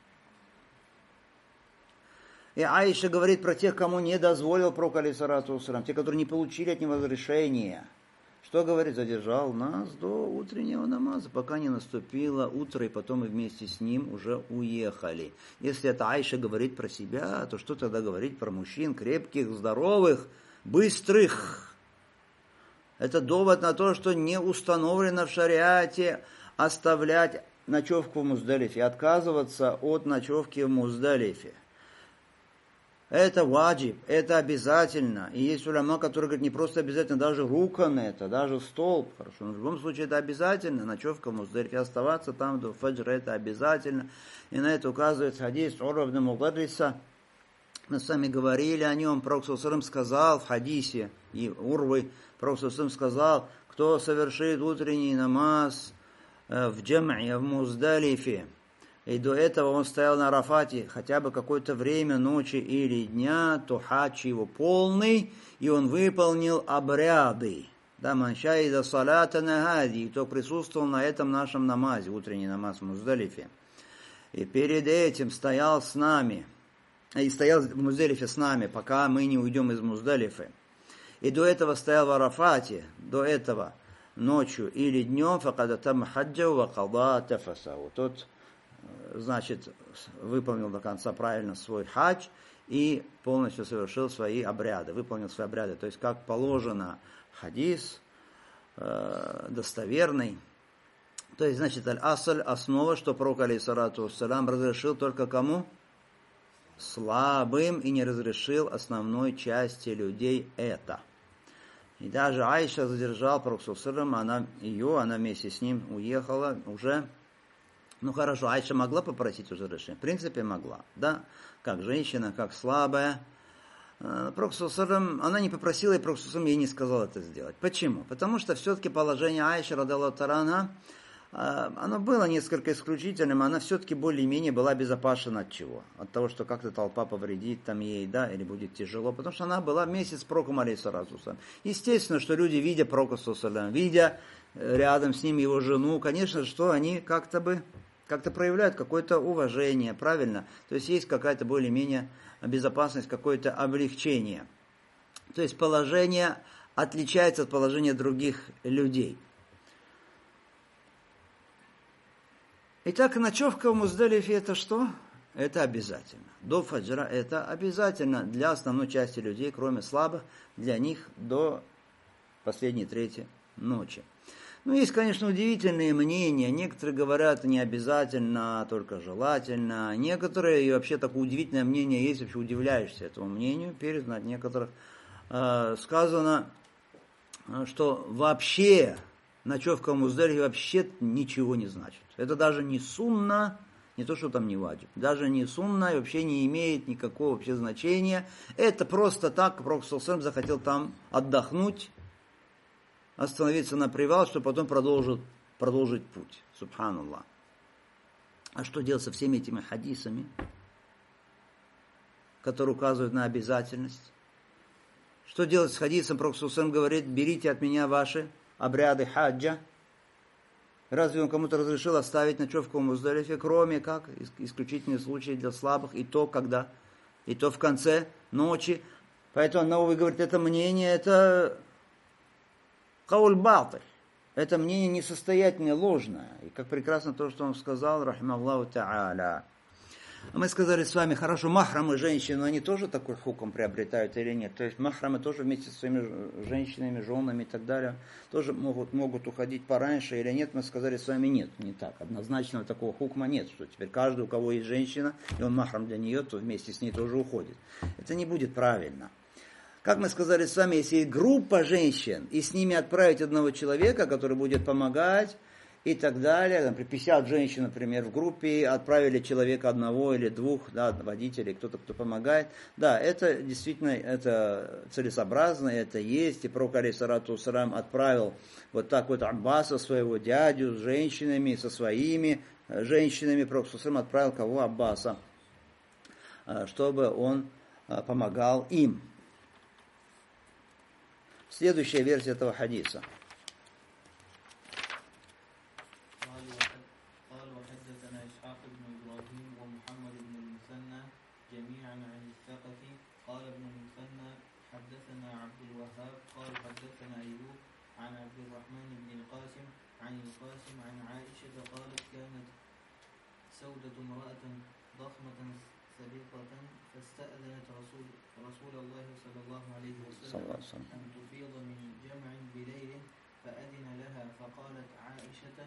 И Аиша говорит про тех, кому не дозволил пророк, алейхиссалату вассалям, те, которые не получили от него разрешения. Что говорит? Задержал нас до утреннего намаза, пока не наступило утро, и потом мы вместе с ним уже уехали. Если это Айша говорит про себя, то что тогда говорить про мужчин крепких, здоровых, быстрых? Это довод на то, что не установлено в шариате оставлять ночевку в Муздалифе, отказываться от ночевки в Муздалифе. Это ваджиб, это обязательно. И есть уляма, которые говорят, не просто обязательно, даже рукан это, даже столб. Хорошо, но в любом случае это обязательно. Ночевка в Муздалифе, оставаться там до фаджра, это обязательно. И на это указывает хадис Урва ибн Мугадриса. Мы с вами говорили о нем. Пророк саллаллаху алейхи ва саллям сказал в хадисе, и Урвы, Пророк саллаллаху алейхи ва саллям сказал, кто совершит утренний намаз в джам'е, в Муздалифе, и до этого он стоял на Арафате хотя бы какое-то время, ночи или дня, то хадж его полный, и он выполнил обряды. Да, маншаида салата нагади, и кто присутствовал на этом нашем намазе, утренний намаз в Муздалифе. И перед этим стоял с нами, и стоял в Муздалифе с нами, пока мы не уйдем из Муздалифы. И до этого стоял в Арафате, до этого ночью или днем, факада там хаджа ва када тафасау. Тот, значит, выполнил до конца правильно свой хадж и полностью совершил свои обряды, выполнил свои обряды. То есть, как положено, хадис э, достоверный. То есть, значит, аль-асаль, основа, что пророк, алейхиссалату вассалям, разрешил только кому? Слабым, и не разрешил основной части людей это. И даже Айша задержал пророк, она ее, она вместе с ним уехала уже. Ну хорошо, Айша могла попросить уже разрешения? В принципе, могла, да? Как женщина, как слабая. Пророк, она не попросила, и пророк ей не сказал это сделать. Почему? Потому что все-таки положение Айши, радаллаху та'ала, оно было несколько исключительным, она все-таки более-менее была безопасна от чего? От того, что как-то толпа повредит там ей, да, или будет тяжело, потому что она была вместе с пророком, алейхиссалату вассалям. Естественно, что люди, видя пророка, видя рядом с ним его жену, конечно, что они как-то бы, как-то проявляют какое-то уважение, правильно? То есть есть какая-то более-менее безопасность, какое-то облегчение. То есть положение отличается от положения других людей. Итак, ночевка в Муздалифе это что? Это обязательно. До фаджра это обязательно для основной части людей, кроме слабых, для них до последней трети ночи. Ну, есть, конечно, удивительные мнения. Некоторые говорят, не обязательно, а только желательно. Некоторые, и вообще такое удивительное мнение есть, вообще удивляешься этому мнению. Передано от некоторых э, сказано, что вообще ночевка в Муздалифе вообще ничего не значит. Это даже не сунна, не то, что там не ваджиб, даже не сунна и вообще не имеет никакого вообще значения. Это просто так, пророк саллаллаху алейхи ва саллям захотел там отдохнуть, остановиться на привал, чтобы потом продолжить, продолжить путь. Субханаллах. А что делать со всеми этими хадисами, которые указывают на обязательность? Что делать с хадисом? Пророк саллаллаху алейхи ва саллям говорит, берите от меня ваши обряды хаджа. Разве он кому-то разрешил оставить ночевку в Муздалифе, кроме как исключительные случаи для слабых, и то когда, и то в конце ночи. Поэтому Навави говорит, это мнение, это кауль батиль, это мнение несостоятельное, ложное. И как прекрасно то, что он сказал, рахималлаху та'аля. Мы сказали с вами, хорошо, махрамы женщины, они тоже такой хукм приобретают или нет? То есть махрамы тоже вместе со своими женщинами, женами и так далее, тоже могут, могут уходить пораньше или нет? Мы сказали с вами, нет, не так. Однозначного такого хукма нет, что теперь каждый, у кого есть женщина, и он махрам для нее, то вместе с ней тоже уходит. Это не будет правильно. Как мы сказали с вами, если есть группа женщин, и с ними отправить одного человека, который будет помогать, и так далее. Например, пятьдесят женщин, например, в группе, отправили человека одного или двух, да, водителей, кто-то, кто помогает. Да, это действительно это целесообразно, это есть. И пророк, алейхиссалату вассалям, отправил вот так вот Аббаса, своего дядю, с женщинами, со своими женщинами. Пророк, алейхиссалату вассалям, отправил кого? Аббаса, чтобы он помогал им. Следующая версия этого хадиса. سودة امرأة ضخمة سبيقة فاستأذنت رسول رسول الله صلى الله عليه وسلم أن تفيض من جمع بليل فأذن لها فقالت عائشة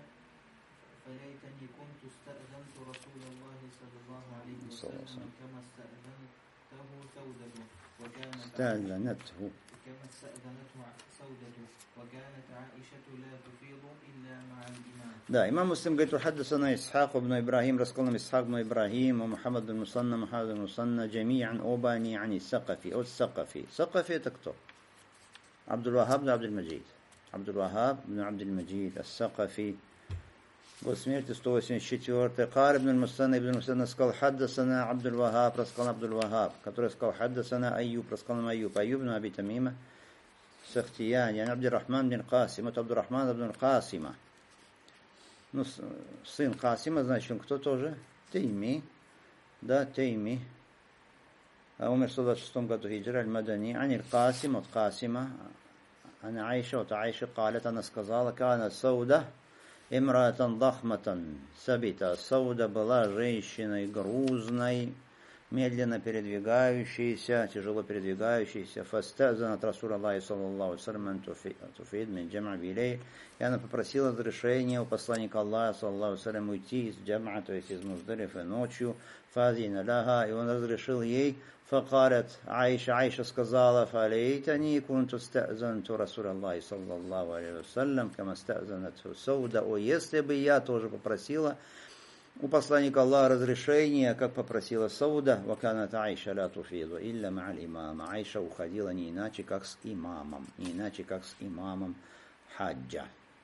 فليتني كنت استأذنت رسول الله صلى الله عليه وسلم كما استأذنت سودة وكانت استأذنته كما استأذنته سودة وكانت عائشة لا تفيض إلا مع الإمام. Да, имам Муслим говорит, حدثنا إسحاق بن إبراهيم, рассказал нам إسحاق بن إبراهيم ومحمد بن المثنى محمد بن المثنى جميعا оба они عن الثقفي, от Сакафи. Сакафи это кто? عبد الوهاب بن عبد المجيد. عبد الوهاب بن عبد المجيد الثقفي. Год смерти сто восемьдесят четвёртый. قال ابن المثنى, ابن المثنى сказал, حدثنا عبد الوهاب, рассказал عبد الوهاب, который сказал, حدثنا أيوب, рассказал нам Айюб, Айюб бн Аби Тамима Сахтияни, عبد الرحمن بن قاسم, это عبد الرحман бн Касима. Ну, сын Касима, значит, он кто тоже? Тейми, да, Тейми. Умер в сто двадцать шестом году хиджра, аль-Мадани, аниль Касим, от Касима, ана Айша, от Айши, قالت, она сказала, кана Сауда, имратан дахматан, сабита. Сауда была женщиной грузной, медленно передвигающейся, тяжело передвигающейся. Фастазанат Расул Аллахи саллаллаху алейхи ва саллям туфид мин джам'а билей. И она попросила разрешения у посланника Аллаха саллаллаху алейхи ва саллям уйти из джам'а, то есть из Муздалифы ночью. Фазина ляха, и он разрешил ей. Факарат Айша, Айша сказала, фалейтани кунту стазанту Расул Аллахи саллаллаху алейхи ва саллям, кама стазанату Сауда. О, если бы я тоже попросила у посланника Аллаха разрешение, как попросила Сауда, ваканат Айша ля туфиду илля ма'аль имама. Айша уходила не иначе, как с имамом, не иначе, как с имамом хаджа.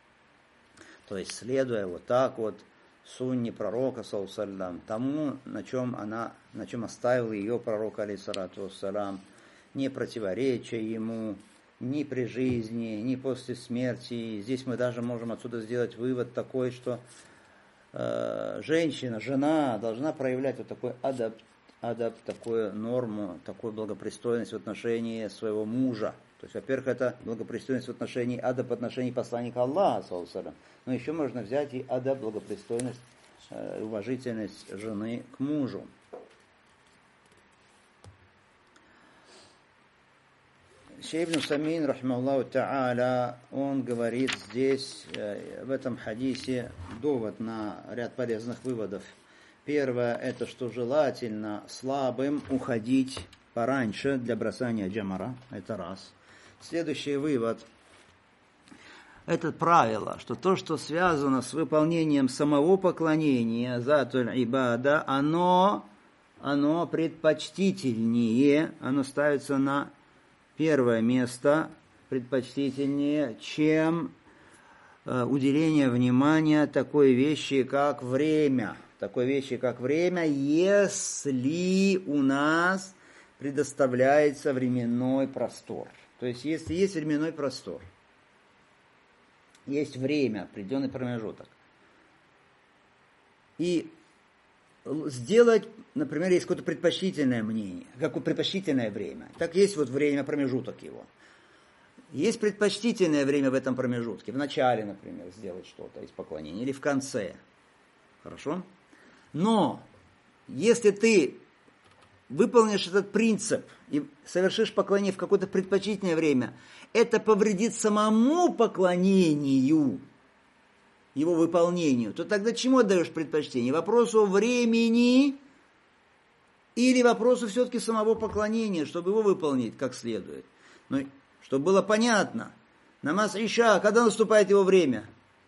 То есть, следуя вот так вот сунне пророка, саллаллаху, тому, на чем она, на чем оставил ее пророк, алейхиссалату вассалам, не противоречия ему, ни при жизни, ни после смерти. Здесь мы даже можем отсюда сделать вывод такой, что женщина, жена должна проявлять вот такой адап, адап, такую норму, такую благопристойность в отношении своего мужа. То есть, во-первых, это благопристойность в отношении адап, в отношении посланника Аллаха, саллаллаху. Но еще можно взять и адап, благопристойность, уважительность жены к мужу. Шейх ибн Усаймин, рахимахуллаху та'аля, он говорит здесь, в этом хадисе, довод на ряд полезных выводов. Первое, это что желательно слабым уходить пораньше для бросания джамара, это раз. Следующий вывод, это правило, что то, что связано с выполнением самого поклонения, затуль ибада, оно, оно предпочтительнее, оно ставится на первое место, предпочтительнее, чем э, уделение внимания такой вещи, как время. Такой вещи, как время, если у нас предоставляется временной простор. То есть, если есть временной простор, есть время, определенный промежуток. И сделать, например, есть какое-то предпочтительное мнение, какое предпочтительное время. Так есть вот время, промежуток его. Есть предпочтительное время в этом промежутке. В начале, например, сделать что-то из поклонения. Или в конце. Хорошо? Но, если ты выполнишь этот принцип и совершишь поклонение в какое-то предпочтительное время, это повредит самому поклонению, его выполнению, то тогда чему отдаешь предпочтение? Вопросу времени или вопросу все-таки самого поклонения, чтобы его выполнить как следует? Ну, чтобы было понятно. Намаз Иша, когда наступает его время?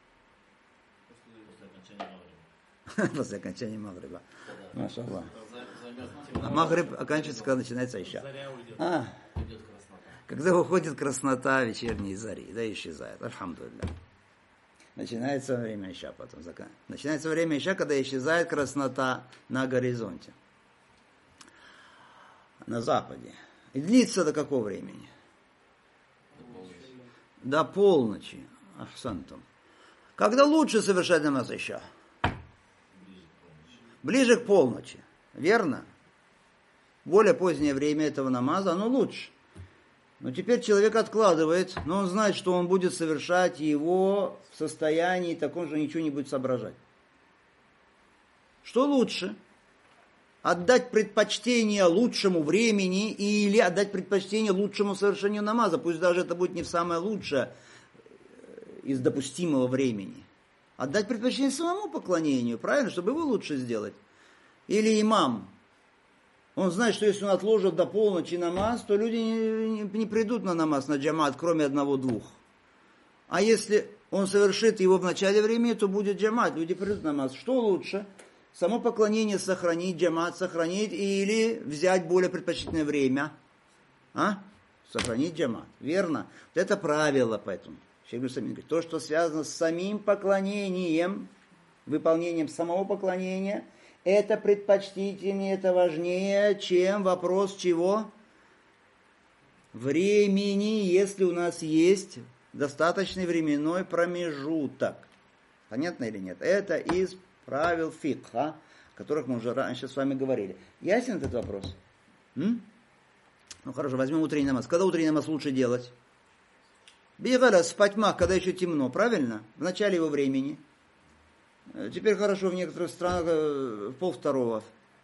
После окончания Магриба. Машаллах. А Магриб оканчивается, когда начинается Иша. А, когда уходит краснота вечерней зари, да, исчезает. Альхамдулилля. Начинается время Иша, потом закан. Начинается время Иша, когда исчезает краснота на горизонте. На западе. И длится до какого времени? До полночи. Ахсантум. Когда лучше совершать намаз Иша? Ближе к полночи. Верно? Более позднее время этого намаза, оно лучше. Но теперь человек откладывает, но он знает, что он будет совершать его в состоянии таком же, ничего не будет соображать. Что лучше? Отдать предпочтение лучшему времени или отдать предпочтение лучшему совершению намаза, пусть даже это будет не в самое лучшее из допустимого времени. Отдать предпочтение самому поклонению, правильно, чтобы его лучше сделать. Или имам Он знает, что если он отложит до полночи намаз, то люди не, не, не придут на намаз, на джамат, кроме одного-двух. А если он совершит его в начале времени, то будет джамат, люди придут на намаз. Что лучше? Само поклонение сохранить, джамат сохранить или взять более предпочтительное время? А? Сохранить джамат. Верно? Вот это правило, поэтому. То, что связано с самим поклонением, выполнением самого поклонения, это предпочтительнее, это важнее, чем вопрос чего? Времени, если у нас есть достаточный временной промежуток. Понятно или нет? Это из правил фикха, о которых мы уже раньше с вами говорили. Ясен этот вопрос? М? Ну хорошо, возьмем утренний намаз. Когда утренний намаз лучше делать? Бегала спать мах, когда еще темно, правильно? В начале его времени. Теперь хорошо в некоторых странах в полвторого,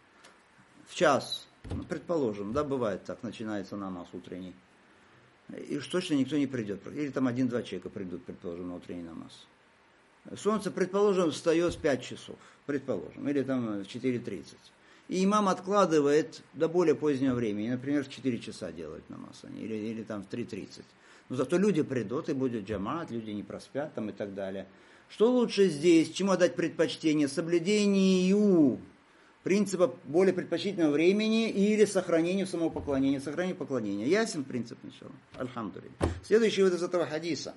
в час. Ну, предположим, да, бывает так, начинается намаз утренний. И уж точно никто не придет. Или там один-два человека придут, предположим, на утренний намаз. Солнце, предположим, встает в пять часов, предположим, или там в четыре тридцать. И имам откладывает до более позднего времени, например, в четыре часа делает намаз, или, или там в три тридцать. Но зато люди придут, и будет джамат, люди не проспят там и так далее. Что лучше здесь? Чему отдать предпочтение? Соблюдению принципа более предпочтительного времени или сохранению самого поклонения? Сохранению поклонения. Ясен принцип? Альхамдулилля. Следующий вот из этого хадиса.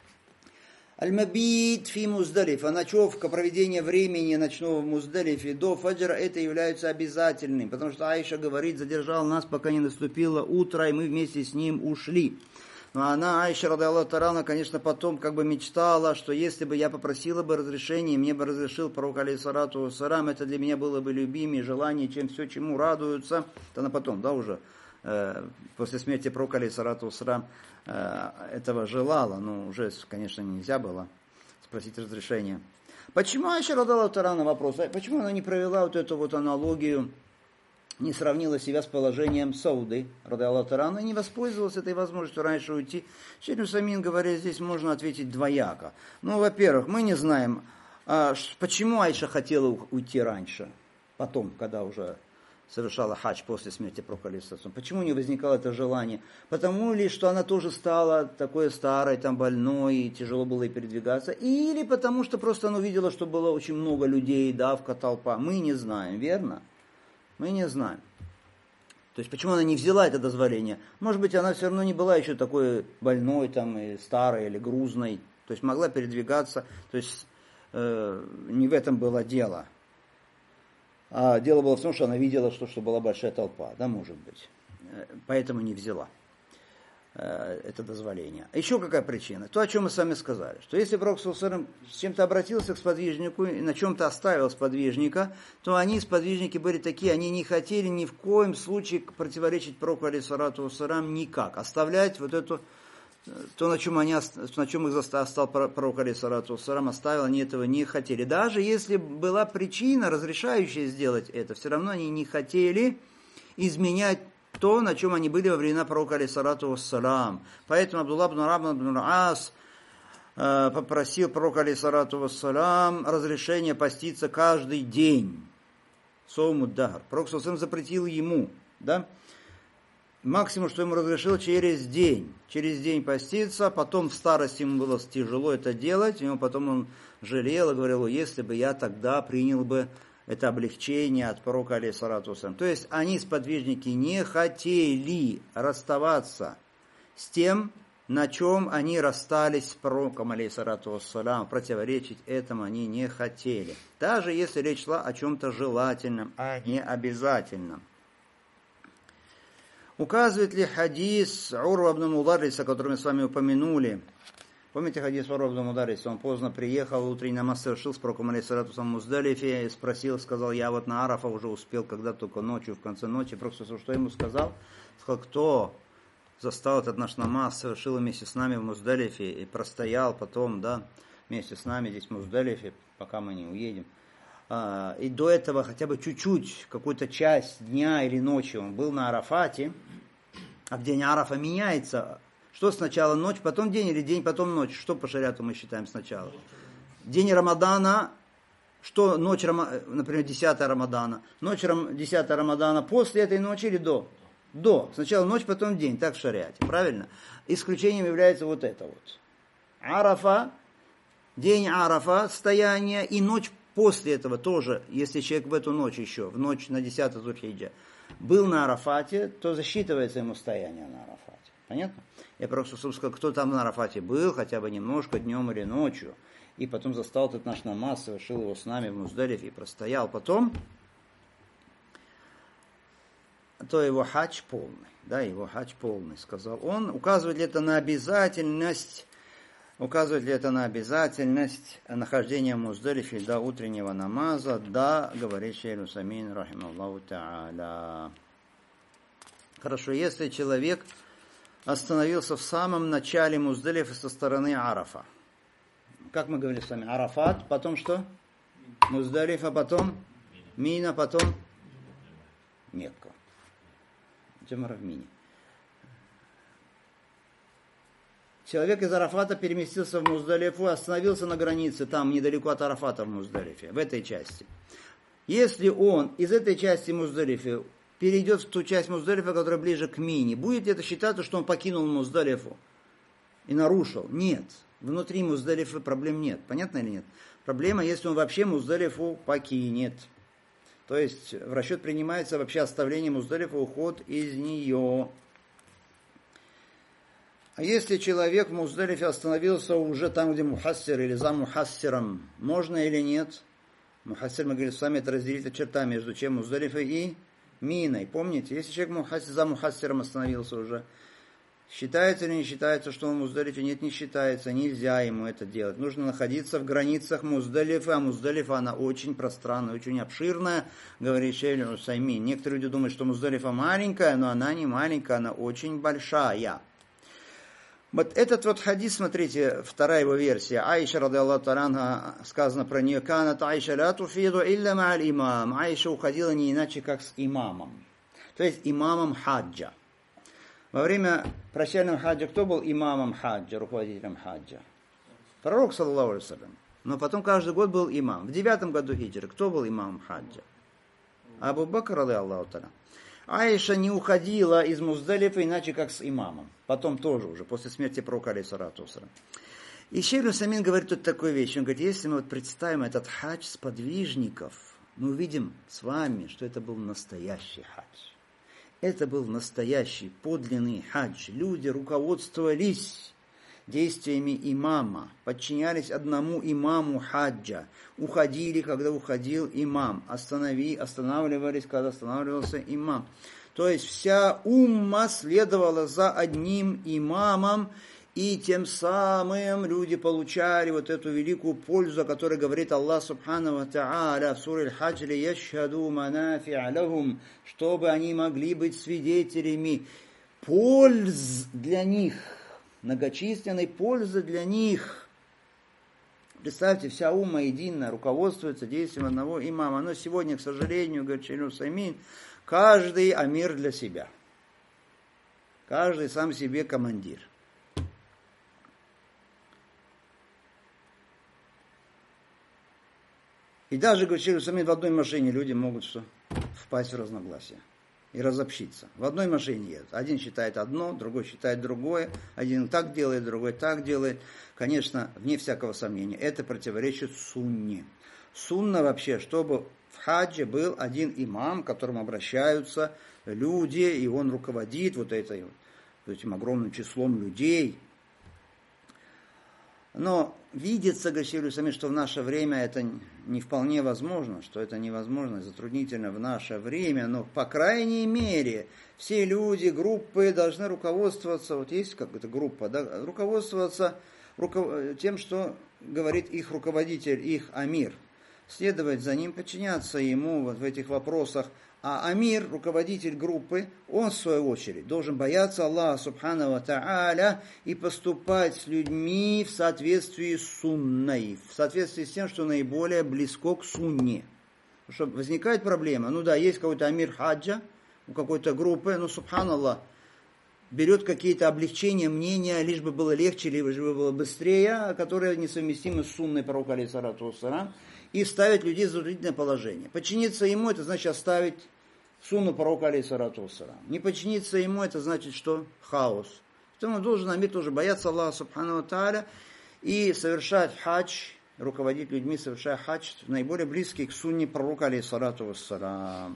Аль-Мабит фи Муздалифа, ночевка, проведение времени ночного в Муздалифе до фаджра, это является обязательным, потому что Аиша говорит, задержал нас, пока не наступило утро, и мы вместе с ним ушли. Но она, Аиша, радиаллаху та'аля, конечно, потом как бы мечтала, что если бы я попросила бы разрешения, мне бы разрешил пророк, алейхиссалату вассалям, это для меня было бы любимее желание, чем все, чему радуются. Это она потом, да, уже э, после смерти пророка, алейхиссалату вассалям, э, этого желала, но уже, конечно, нельзя было спросить разрешения. Почему Аиша, радиаллаху та'аля, на вопрос, почему она не провела вот эту вот аналогию, не сравнила себя с положением Сауды, радиаллаху та'аля, она не воспользовалась этой возможностью раньше уйти. Шейх Усаймин говорит, здесь можно ответить двояко. Ну, во-первых, мы не знаем, а, почему Айша хотела уйти раньше, потом, когда уже совершала хадж после смерти пророка, алейхиссалям. Почему не возникало это желание? Потому ли, что она тоже стала такой старой, там больной, и тяжело было ей передвигаться, или потому что просто она увидела, что было очень много людей, давка, толпа. Мы не знаем, верно? Мы не знаем. То есть, почему она не взяла это дозволение? Может быть, она все равно не была еще такой больной, там, и старой, или грузной. То есть, могла передвигаться. То есть, э, не в этом было дело. А дело было в том, что она видела, что, что была большая толпа. Да, может быть. Поэтому не взяла э, это дозволение. Еще какая причина? То, о чем мы с вами сказали. Что если пророк саллаллаху алейхи ва саллям с чем-то обратился к сподвижнику и на чем-то оставил сподвижника, то они, сподвижники, были такие, они не хотели ни в коем случае противоречить пророку, алейхиссалату ва саллям, никак. Оставлять вот эту, то, на чем, они, на чем их оставил пророк, алейхиссалату ва саллям, оставил, они этого не хотели. Даже если была причина, разрешающая сделать это, все равно они не хотели изменять то, на чем они были во времена пророка, алейхиссалату вассалям. Поэтому Абдулла ибн Рабан ибн Ас э, попросил пророка, алейхиссалату вассалям, разрешения поститься каждый день. Соумуд дахр. Пророк саллаллаху алейхи ва саллям запретил ему, да? Максимум, что ему разрешил, через день. Через день поститься, потом в старости ему было тяжело это делать, и потом он жалел и говорил, если бы я тогда принял бы это облегчение от пророка, алейхиссалату вассалям. То есть они, сподвижники, не хотели расставаться с тем, на чем они расстались с пророком, алейхиссалату вассалям. Противоречить этому они не хотели. Даже если речь шла о чем-то желательном, а не обязательном. Указывает ли хадис Урва ибн Мударриса, который мы с вами упомянули? Помните хадис Урва ибн Мударриса? Он поздно приехал, утренний намаз совершил с пророком, алейхиссалату вассалям, в Муздалифе, и спросил, сказал, я вот на Арафа уже успел, когда только ночью, в конце ночи. Пророк, что ему сказал? Сказал, кто застал этот наш намаз, совершил вместе с нами в Муздалифе, и простоял потом, да, вместе с нами здесь в Муздалифе, пока мы не уедем. И до этого хотя бы чуть-чуть, какую-то часть дня или ночи он был на Арафате, а в день Арафа меняется. Что сначала ночь, потом день, или день, потом ночь? Что по шариату мы считаем сначала? День Рамадана Что ночь, например, десятого Рамадана? Ночь десятого Рамадана после этой ночи или до? До. Сначала ночь, потом день. Так в шариате. Правильно? Исключением является вот это вот. Арафа, день Арафа, стояние, и ночь после этого тоже, если человек в эту ночь еще, в ночь на десятое Зуль-Хиджа, был на Арафате, то засчитывается ему стояние на Арафате. Понятно? Я просто сказал, кто там на Арафате был, хотя бы немножко днем или ночью, и потом застал этот наш намаз, совершил его с нами в Муздалифе и простоял потом, то его хадж полный. Да, его хадж полный, сказал он. Указывает ли это на обязательность, указывает ли это на обязательность нахождения в Муздалифе до утреннего намаза? Да, говорит шейх Усаймин, рахималлаху та'аля. Хорошо, если человек остановился в самом начале Муздалифа со стороны Арафа. Как мы говорили с вами? Арафат, потом что? Муздалиф, а потом Мина, потом Мекка. Джамара в Мине. Человек из Арафата переместился в Муздалифу, остановился на границе, там недалеко от Арафата в Муздалифе, в этой части. Если он из этой части Муздалифы перейдет в ту часть Муздалифа, которая ближе к Мине, будет ли это считаться, что он покинул Муздалифу и нарушил? Нет. Внутри Муздалифы проблем нет. Понятно или нет? Проблема, если он вообще Муздалифу покинет. То есть в расчет принимается вообще оставление Муздалифа, уход из нее. А если человек в Муздалифе остановился уже там, где мухассир или за мухассиром, можно или нет? Мухассир, мы говорили с вами, это разделить черта между чем Муздалифой и Миной. Помните, если человек мухассир, за мухассиром остановился уже, считается или не считается, что он в Муздалифе? Нет, не считается, нельзя ему это делать. Нужно находиться в границах Муздалифы, а Муздалифа, она очень пространная, очень обширная, говорит шейх Усаймин. Некоторые люди думают, что Муздалифа маленькая, но она не маленькая, она очень большая. Вот этот вот хадис, смотрите, вторая его версия. Аиша, радиаллаху та'аля анха, сказано про нее, канат Аиша ля туфиду илля ма'аль имам. Аиша уходила не иначе, как с имамом. То есть имамом хаджа. Во время прощального хаджа кто был имамом хаджа, руководителем хаджа? Пророк, саллаллаху алейхи ва саллям. Но потом каждый год был имам. В девятом году хиджры кто был имамом хаджа? Абу Бакр, радиаллаху та'аля. Аиша не уходила из Муздалифа иначе, как с имамом. Потом тоже уже, после смерти пророка, алейхиссалату вассалям. И шейх Усаймин говорит тут такую вещь. Он говорит, если мы вот представим этот хадж сподвижников, мы увидим с вами, что это был настоящий хадж. Это был настоящий, подлинный хадж. Люди руководствовались действиями имама, подчинялись одному имаму хаджа, уходили, когда уходил имам, останови, останавливались, когда останавливался имам. То есть вся умма следовала за одним имамом, и тем самым люди получали вот эту великую пользу, о которой говорит Аллах Субхану ва Та'аля в суре Аль-Хаджр, яшхаду манафи'а лахум, чтобы они могли быть свидетелями польз для них, многочисленной пользы для них. Представьте, вся умма единая, руководствуется действием одного имама. Но сегодня, к сожалению, говорит шейх Усаймин, каждый амир для себя. Каждый сам себе командир. И даже, говорит шейх Усаймин, в одной машине люди могут что? Впасть в разногласия. И разобщиться. В одной машине едут. Один считает одно, другой считает другое. Один так делает, другой так делает. Конечно, вне всякого сомнения, это противоречит сунне. Сунна вообще, чтобы в хаджи был один имам, к которому обращаются люди, и он руководит вот этой, вот этим огромным числом людей. Но видится, говорит шейх Усаймин, что в наше время это не вполне возможно, что это невозможно, затруднительно в наше время, но, по крайней мере, все люди, группы должны руководствоваться, вот есть какая-то группа, да, руководствоваться руков... тем, что говорит их руководитель, их амир, следовать за ним, подчиняться ему вот в этих вопросах. А амир, руководитель группы, он, в свою очередь, должен бояться Аллаха Субхану ва Та'аля и поступать с людьми в соответствии с сунной, в соответствии с тем, что наиболее близко к сунне. Потому что возникает проблема, ну да, есть какой-то амир хаджа у какой-то группы, ну, субханаллах, берет какие-то облегчения, мнения, лишь бы было легче, лишь бы было быстрее, которые несовместимы с сунной пророка, алейхиссалату вассалям. и ставить людей в затруднительное положение. Подчиниться ему, это значит оставить сунну пророка, алейхиссалату вассалам. Не подчиниться ему, это значит, что хаос. Поэтому он должен амир тоже бояться Аллаха субхану ва тааля и совершать хадж, руководить людьми, совершая хадж, наиболее близкий к сунне пророка, алейхиссалату вассалам.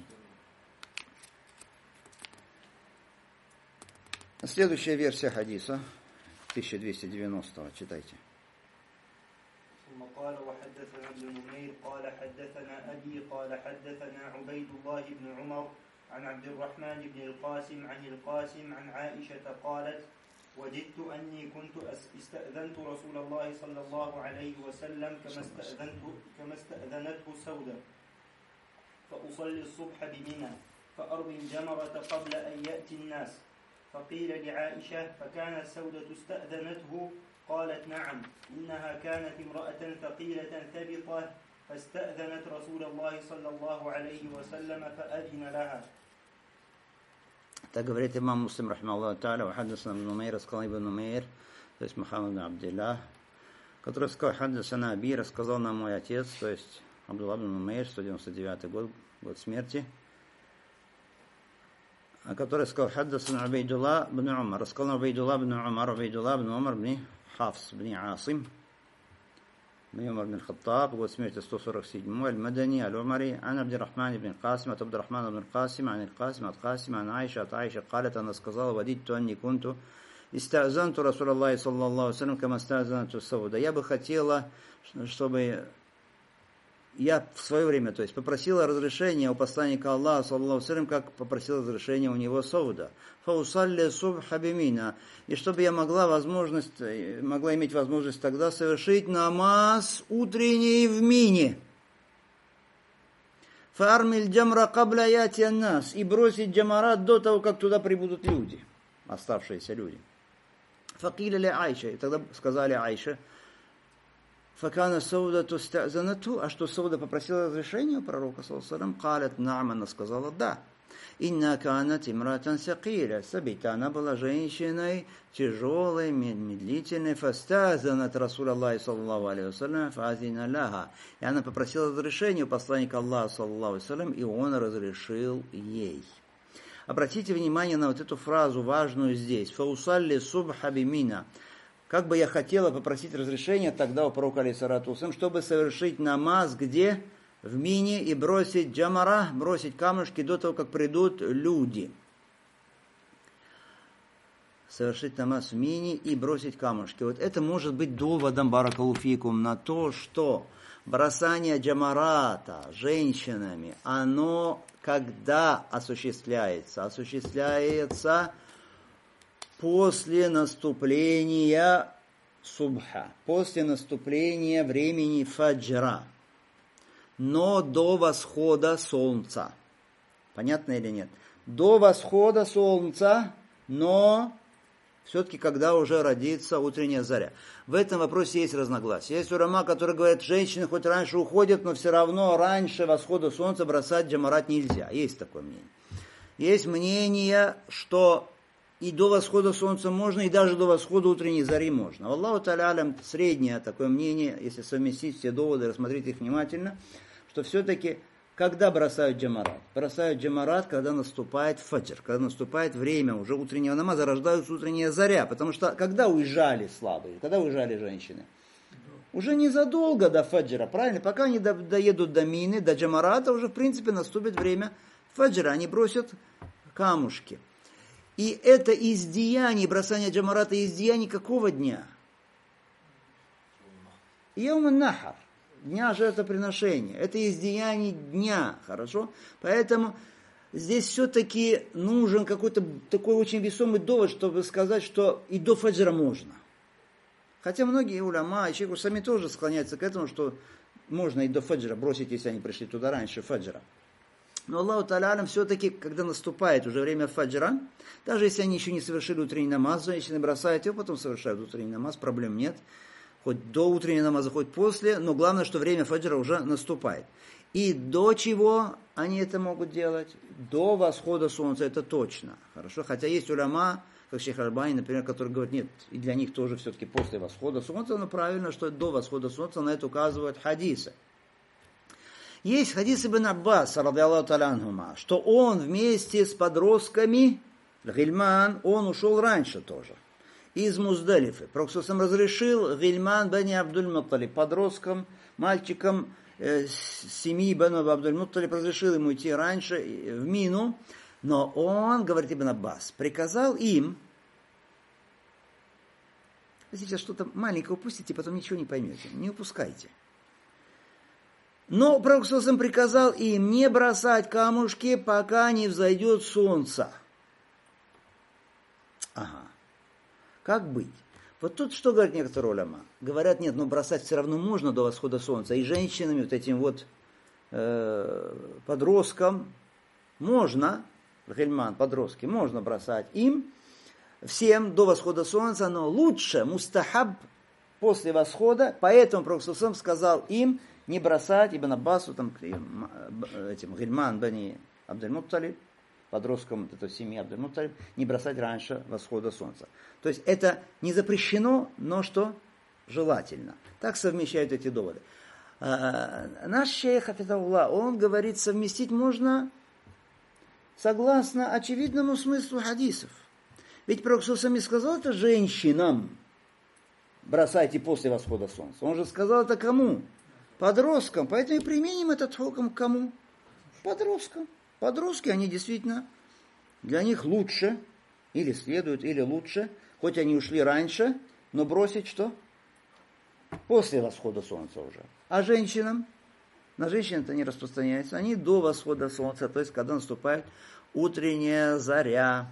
Следующая версия хадиса, тысяча двести девяностого, читайте. ثم قال وحدثنا ابن نمير قال حدثنا أبي قال حدثنا عبيد الله بن عمر عن عبد الرحمن بن القاسم عن القاسم عن عائشة قالت وجدت أني كنت استأذنت رسول الله صلى الله عليه وسلم كما استأذنت كما استأذنته سودة فأصلي الصبح بمنى فأرمي الجمرة قبل أن يأتي الناس فقيل لعائشة فكانت سودة استأذنته قالت نعم إنها كانت امرأة ثقيلة ثبطة فاستأذنت رسول الله صلى الله عليه وسلم فأذن لها. Так говорит имам Муслим, рахимахуллаху тааля, вахаддасана ибн Нумейр, рассказал ибн Нумейр, то есть Мухаммад ибн Абдиллах, который сказал, хаддасана Аби, рассказал нам мой отец, то есть Абдуллах ибн Нумейр, сто девяносто девятый год, год смерти, который сказал, хаддасана Убайдуллах ибн Умар, рассказал нам Убайдуллах ибн Умар, Убайдуллах ибн Умар ибн Хафс ибн Асим, ابن عمر بن الخطاب год смерти сто сорок седьмой, المدني العمري عن عبد الرحمن بن القاسم от عبد الرحمن بن القاسم عن القاسم от قاسم عن عائشة от عائشة قالت она сказала وددت أني كنت استأذنت رسول الله صلى الله عليه وسلم كما استأذنت السودة. Я бы хотела, чтобы я в свое время, то есть попросила разрешения у посланника Аллаха, саллаллаху алейхи ва саллям, как попросила разрешения у него Сауда. Фаусалли субха бимина. И чтобы я могла возможность, могла иметь возможность тогда совершить намаз утренний в Мине. Фармиль джамра кабля яти аннас. И бросить джамарат до того, как туда прибудут люди, оставшиеся люди. Факиля ли Айша. И тогда сказали Айше, Факана Сауда тустазанату, а что Сауда попросила разрешения у пророка, саллаллаху алейхи ва саллям, калят на'ам, она сказала да. Инна канат имратан сакиля, сабита, она была женщиной тяжелой, медлительной, фастазанат Расул Аллахи, саллаллаху алейхи ва саллям, фазина ляха. И она попросила разрешения у посланника Аллаха, саллаллаху алейхи ва саллям, и он разрешил ей. Обратите внимание на вот эту фразу важную здесь. Фаусалли субха бимина. Как бы я хотела попросить разрешения тогда у пророка, алейхиссалату вассалям, чтобы совершить намаз где? В Мине, и бросить джамара, бросить камушки до того, как придут люди. Совершить намаз в Мине и бросить камушки. Вот это может быть доводом, баракаллаху фикум, на то, что бросание джамарата женщинами, оно когда осуществляется? Осуществляется после наступления субха, после наступления времени фаджра, но до восхода солнца. Понятно или нет? До восхода солнца, но все-таки когда уже родится утренняя заря. В этом вопросе есть разногласия. Есть улама, которые говорят, женщины хоть раньше уходят, но все равно раньше восхода солнца бросать джамарат нельзя. Есть такое мнение. Есть мнение, что и до восхода солнца можно, и даже до восхода утренней зари можно. Аллаху та'аля, среднее такое мнение, если совместить все доводы, рассмотреть их внимательно, что все-таки, когда бросают джамарат? Бросают джамарат, когда наступает фаджр, когда наступает время уже утреннего намаза, рождается утренняя заря. Потому что, когда уезжали слабые, когда уезжали женщины? Уже незадолго до фаджра, правильно? Пока они доедут до Мины, до джамарата, уже, в принципе, наступит время фаджра. Они бросят камушки. И это из деяний, бросание джамарата из деяний какого дня? Яум ан-Нахар, дня жертвоприношения. Это из деяний дня, хорошо? Поэтому здесь все-таки нужен какой-то такой очень весомый довод, чтобы сказать, что и до фаджра можно. Хотя многие уляма и шейху сами тоже склоняются к этому, что можно и до фаджра бросить, если они пришли туда раньше фаджра. Но Аллаху та'аля все-таки, когда наступает уже время фаджра, даже если они еще не совершили утренний намаз, женщины бросают его, потом совершают утренний намаз, проблем нет. Хоть до утреннего намаза, хоть после, но главное, что время фаджра уже наступает. И до чего они это могут делать? До восхода солнца, это точно. Хорошо? Хотя есть уляма, как шейх Аль-Альбани, например, который говорит, нет, и для них тоже все-таки после восхода солнца, но правильно, что до восхода солнца на это указывают хадисы. Есть хадис Ибн Аббас, радиаллаху та'аля анхума, что он вместе с подростками, Гильман, он ушел раньше тоже, из Муздалифы. Пророк сам разрешил Гильман бани Абдуль-Мутталиб, подросткам, мальчикам э, семьи бани Абдуль-Мутталиб, разрешил ему идти раньше в Мину, но он, говорит Ибн Аббас, приказал им, вы сейчас что-то маленькое упустите, потом ничего не поймете, не упускайте. Но Пророк сам приказал им не бросать камушки, пока не взойдет солнце. Ага. Как быть? Вот тут что говорят некоторые уляма? Говорят, нет, но бросать все равно можно до восхода солнца. И женщинами, вот этим вот э, подросткам можно, гильман, подростки, можно бросать им всем до восхода солнца, но лучше мустахаб после восхода, поэтому Пророк сам сказал им не бросать Ибн Аббасу, там, этим Гильман бани Абдуль-Мутталиб, подросткам этой семьи Абдуль-Мутталиб, не бросать раньше восхода солнца. То есть это не запрещено, но что? Желательно. Так совмещают эти доводы. А, наш шейх Хафизахуллах, он говорит, совместить можно согласно очевидному смыслу хадисов. Ведь Пророк сам сказал это женщинам, бросайте после восхода солнца. Он же сказал это кому? Подросткам. Поэтому и применим этот хукм к кому? Подросткам. Подростки, они действительно, для них лучше, или следует, или лучше, хоть они ушли раньше, но бросить что? После восхода солнца уже. А женщинам? На женщин это не распространяется. Они до восхода солнца, то есть когда наступает утренняя заря.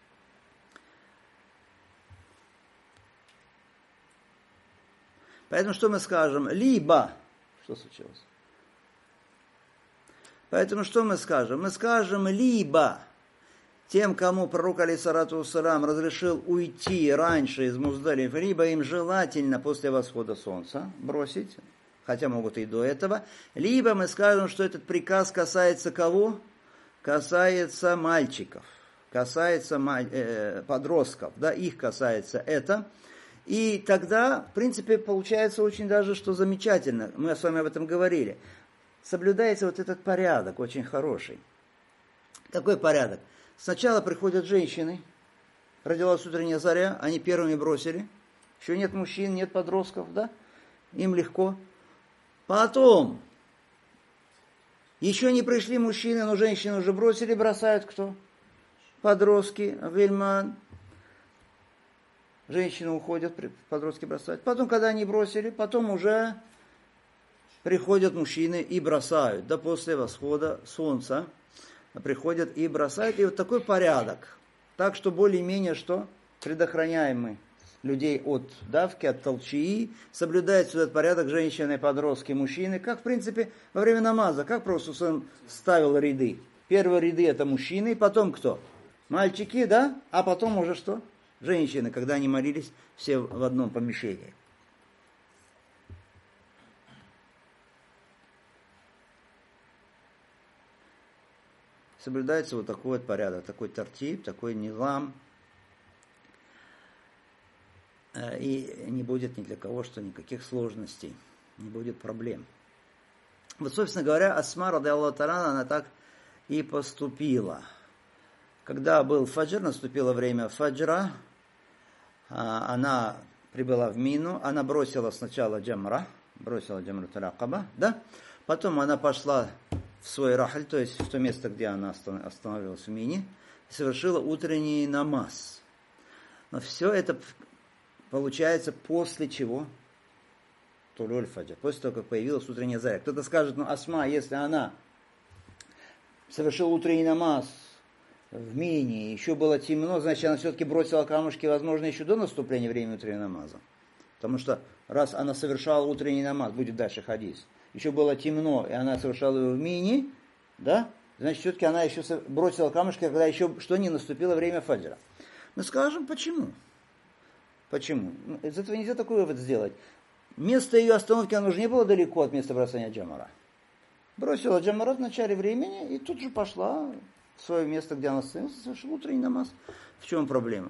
Поэтому что мы скажем? Либо... Что случилось? Поэтому что мы скажем? Мы скажем, либо тем, кому пророк алейхиссалату вассалям разрешил уйти раньше из Муздалифа, либо им желательно после восхода солнца бросить, хотя могут и до этого, либо мы скажем, что этот приказ касается кого? Касается мальчиков, касается э, подростков, да, их касается это. И тогда, в принципе, получается очень даже, что замечательно, мы с вами об этом говорили, соблюдается вот этот порядок, очень хороший. Какой порядок? Сначала приходят женщины, родилась утренняя заря, они первыми бросили, еще нет мужчин, нет подростков, да, им легко. Потом, еще не пришли мужчины, но женщины уже бросили, бросают кто? Подростки, гильман. Женщины уходят, подростки бросают. Потом, когда они бросили, потом уже приходят мужчины и бросают. Да после восхода солнца приходят и бросают. И вот такой порядок. Так что более-менее что? Предохраняем мы людей от давки, от толчии. Соблюдается этот порядок женщины, подростки, мужчины. Как, в принципе, во время намаза. Как просто он ставил ряды. Первые ряды это мужчины, потом кто? Мальчики, да? А потом уже что? Женщины, когда они молились все в одном помещении. Соблюдается вот такой вот порядок, такой тартиб, такой низам. И не будет ни для кого что никаких сложностей, не будет проблем. Вот, собственно говоря, Асма, радиаллаху та'аля, она так и поступила. Когда был фаджр, наступило время фаджра, она прибыла в Мину, она бросила сначала джамра, бросила джамратуль акаба, да? Потом она пошла в свой рахаль, то есть в то место, где она остановилась в Мине, и совершила утренний намаз. Но все это получается после чего? Тулюль фаджр, после того, как появилась утренняя заря. Кто-то скажет, ну Асма, если она совершила утренний намаз в Мине, еще было темно, значит, она все-таки бросила камушки, возможно, еще до наступления времени утреннего намаза. Потому что раз она совершала утренний намаз, будет дальше хадис, еще было темно, и она совершала его в Мине, да, значит, все-таки она еще бросила камушки, когда еще что не наступило время фаджра. Мы скажем, почему? Почему? Из этого нельзя такой вывод сделать. Место ее остановки, оно же не было далеко от места бросания джамара. Бросила джамарат в начале времени, и тут же пошла в свое место, где она остановилась, совершила утренний намаз. В чем проблема?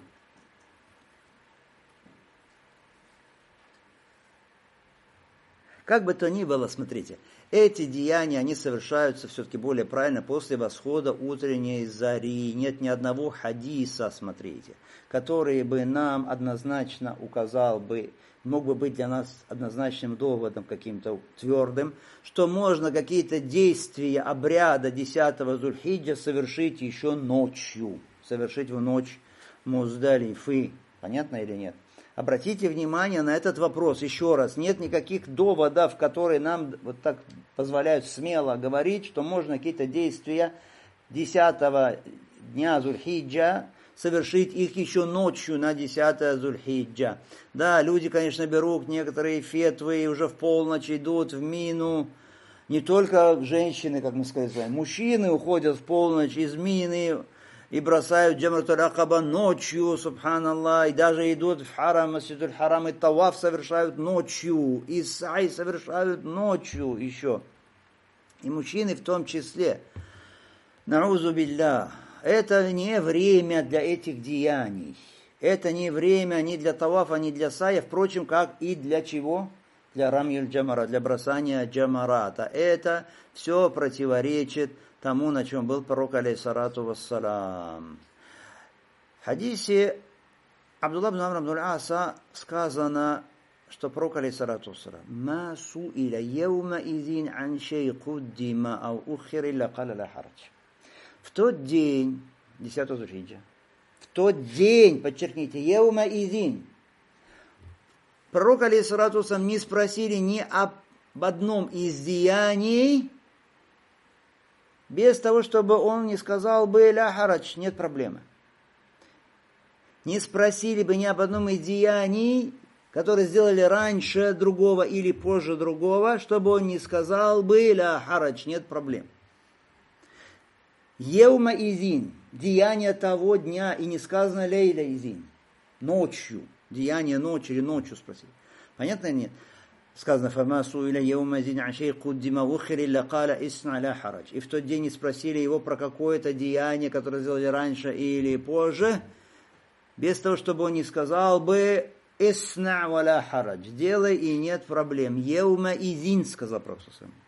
Как бы то ни было, смотрите, эти деяния, они совершаются все-таки более правильно после восхода утренней зари. Нет ни одного хадиса, смотрите, который бы нам однозначно указал бы, мог бы быть для нас однозначным доводом каким-то твердым, что можно какие-то действия обряда десятого Зульхиджа совершить еще ночью, совершить в ночь Муздалифы. Понятно или нет? Обратите внимание на этот вопрос еще раз. Нет никаких доводов, которые нам вот так позволяют смело говорить, что можно какие-то действия десятого дня Зульхиджа совершить их еще ночью на десятое Зульхиджа. Да, люди, конечно, берут некоторые фетвы и уже в полночь идут в мину. Не только женщины, как мы сказали, мужчины уходят в полночь из мины и бросают Джамратуль Акаба ночью, субханаллах, и даже идут в харам, Масджидуль Харам, и таваф совершают ночью, и сай совершают ночью еще. И мужчины в том числе. Наузу биллях. Это не время для этих деяний. Это не время ни для тавафа, ни для сая, впрочем, как и для чего? Для рамиль джамара, для бросания джамарата. Это все противоречит тому, на чем был пророк, алейхиссалату вассалам. В хадисе Абдулла ибн Амр ибн аль-Аса сказано, что пророк, алейхиссалату вассалам, «Ма суиля яума изин ан шей куддима ау ухир илля каля ла харадж». В тот день, десятого Зульхиджа, в тот день, подчеркните, яума изин, пророк, алейхиссалату вассалам, не спросили ни об одном из деяний, без того, чтобы он не сказал бы «ля харадж», нет проблемы. Не спросили бы ни об одном из деяний, которые сделали раньше другого или позже другого, чтобы он не сказал бы «ля харадж», нет проблем. Еума изин, деяние того дня, и не сказано лейля изин, ночью, деяние ночью или ночью спросили. Понятно или нет? Сказано, «Фамасу иля яумазин ашей куддима ухир илля каля исна ля харадж». И в тот день не спросили его про какое-то деяние, которое сделали раньше или позже, без того, чтобы он не сказал бы «исна ва ля харадж», делай и нет проблем. «Яума изин», сказал Пророк.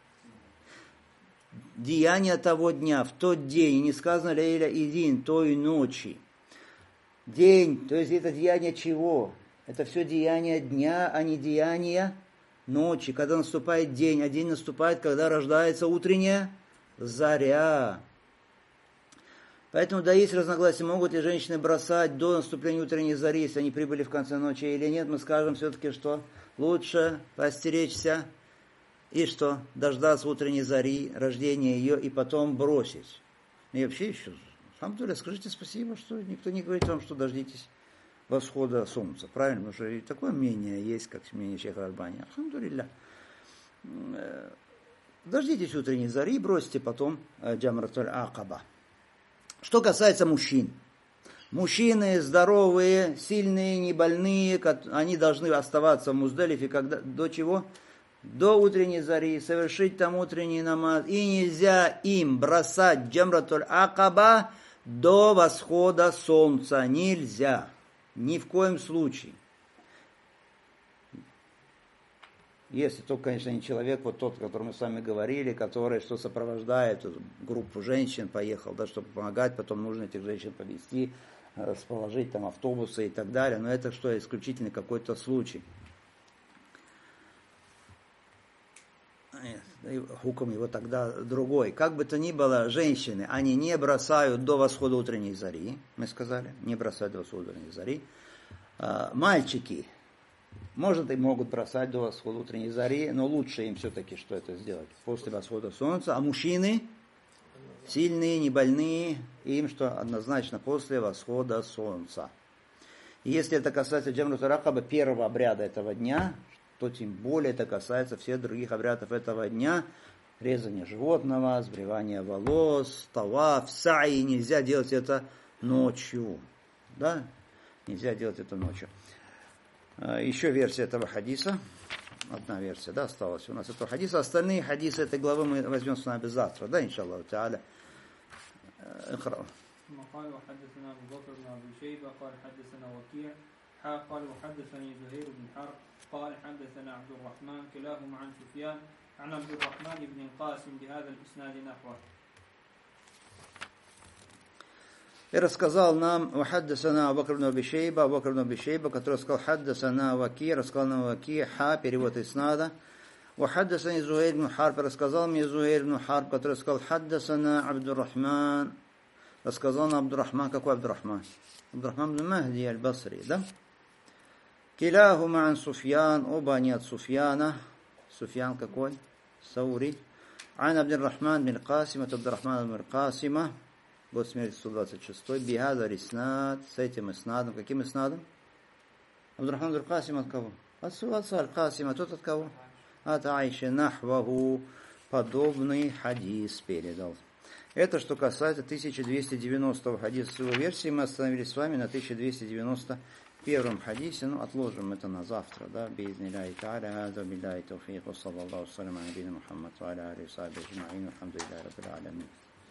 Деяние того дня, в тот день, и не сказано «лейля изин», той ночи. День, то есть это деяние чего? Это все деяние дня, а не деяние ночи, когда наступает день, а день наступает, когда рождается утренняя заря. Поэтому, да, есть разногласия, могут ли женщины бросать до наступления утренней зари, если они прибыли в конце ночи или нет. Мы скажем все-таки, что лучше постеречься и что дождаться утренней зари, рождения ее, и потом бросить. И вообще еще, сам Туля, скажите спасибо, что никто не говорит вам, что дождитесь восхода солнца. Правильно? Потому что и такое мнение есть, как мнение шейха Альбани. Алхамдулилля. Дождитесь утренней зари, бросьте потом Джамратуль Акаба. Что касается мужчин. Мужчины здоровые, сильные, не больные, они должны оставаться в Муздалифе когда, до чего? До утренней зари, совершить там утренний намаз. И нельзя им бросать Джамратуль Акаба до восхода солнца. Нельзя. Ни в коем случае. Если только, конечно, не человек, вот тот, о котором мы с вами говорили, который что сопровождает группу женщин, поехал, да, чтобы помогать, потом нужно этих женщин повезти, расположить там автобусы и так далее. Но это что, исключительно какой-то случай. Хукм его тогда другой. Как бы то ни было, женщины, они не бросают до восхода утренней зари, мы сказали, не бросают до восхода утренней зари. Мальчики, может, и могут бросать до восхода утренней зари, но лучше им все-таки что это сделать после восхода солнца. А мужчины, сильные, не больные, им что однозначно после восхода солнца. И если это касается Джамратуль Акаба, первого обряда этого дня, то тем более это касается всех других обрядов этого дня. Резание животного, сбривание волос, таваф, саи. Нельзя делать это ночью. Да? Нельзя делать это ночью. Еще версия этого хадиса. Одна версия, да, осталась у нас этого хадиса. Остальные хадисы этой главы мы возьмем с вами завтра. Да, иншаллаху та'аля. اقرأ. قال وحدثنا أبو بكر بن أبي شيبة قال حدثنا وكيع حا قال وحدثني زهير بن حرب قال حدثنا عبد الرحمن كلاهما عن سفيان عن عبد الرحمن بن القاسم بهذا الإسناد نحوه. И рассказал нам, вахаддасана Абу Бакр ибн Аби Шейба, Абу Бакр ибн Аби Шейба, который сказал хаддасана Ваки, рассказал нам Ваки, ха, перевод иснада. Вахаддасани Зухайр ибн Харб, рассказал мне Зухайр ибн Харб, который сказал хаддасана Абдуррахман, рассказал нам Абдуррахман, какой Абдуррахман? Абдуррахман ибн Махди аль-Басри, да? Киляхума ан Суфьян, оба они от Суфьяна. Суфьян какой? Саури. Ан Абдуррахман бин Касим, от Абдуррахмана бин Касима. Год смерти сто двадцать шестой. Бихада риснад, с этим иснадом. Каким иснадом? Абдуррахман бин Касим от кого? От отца Аль-Касима. Тот от кого? От Айши. Нахваху. Подобный хадис передал. Это что касается тысяча двести девяностого хадиса с его версии. Мы остановились с вами на тысяча двести девяносто первом хадисе. Ну, отложим это на завтра. Да? Биизниллахи тааля. Аза билляхи тауфиқ. Ва саллаллаху салям аля набийина Мухаммад ва аля алихи ва сахбихи аджмаин. Алхамдулиллахи раббил алямин.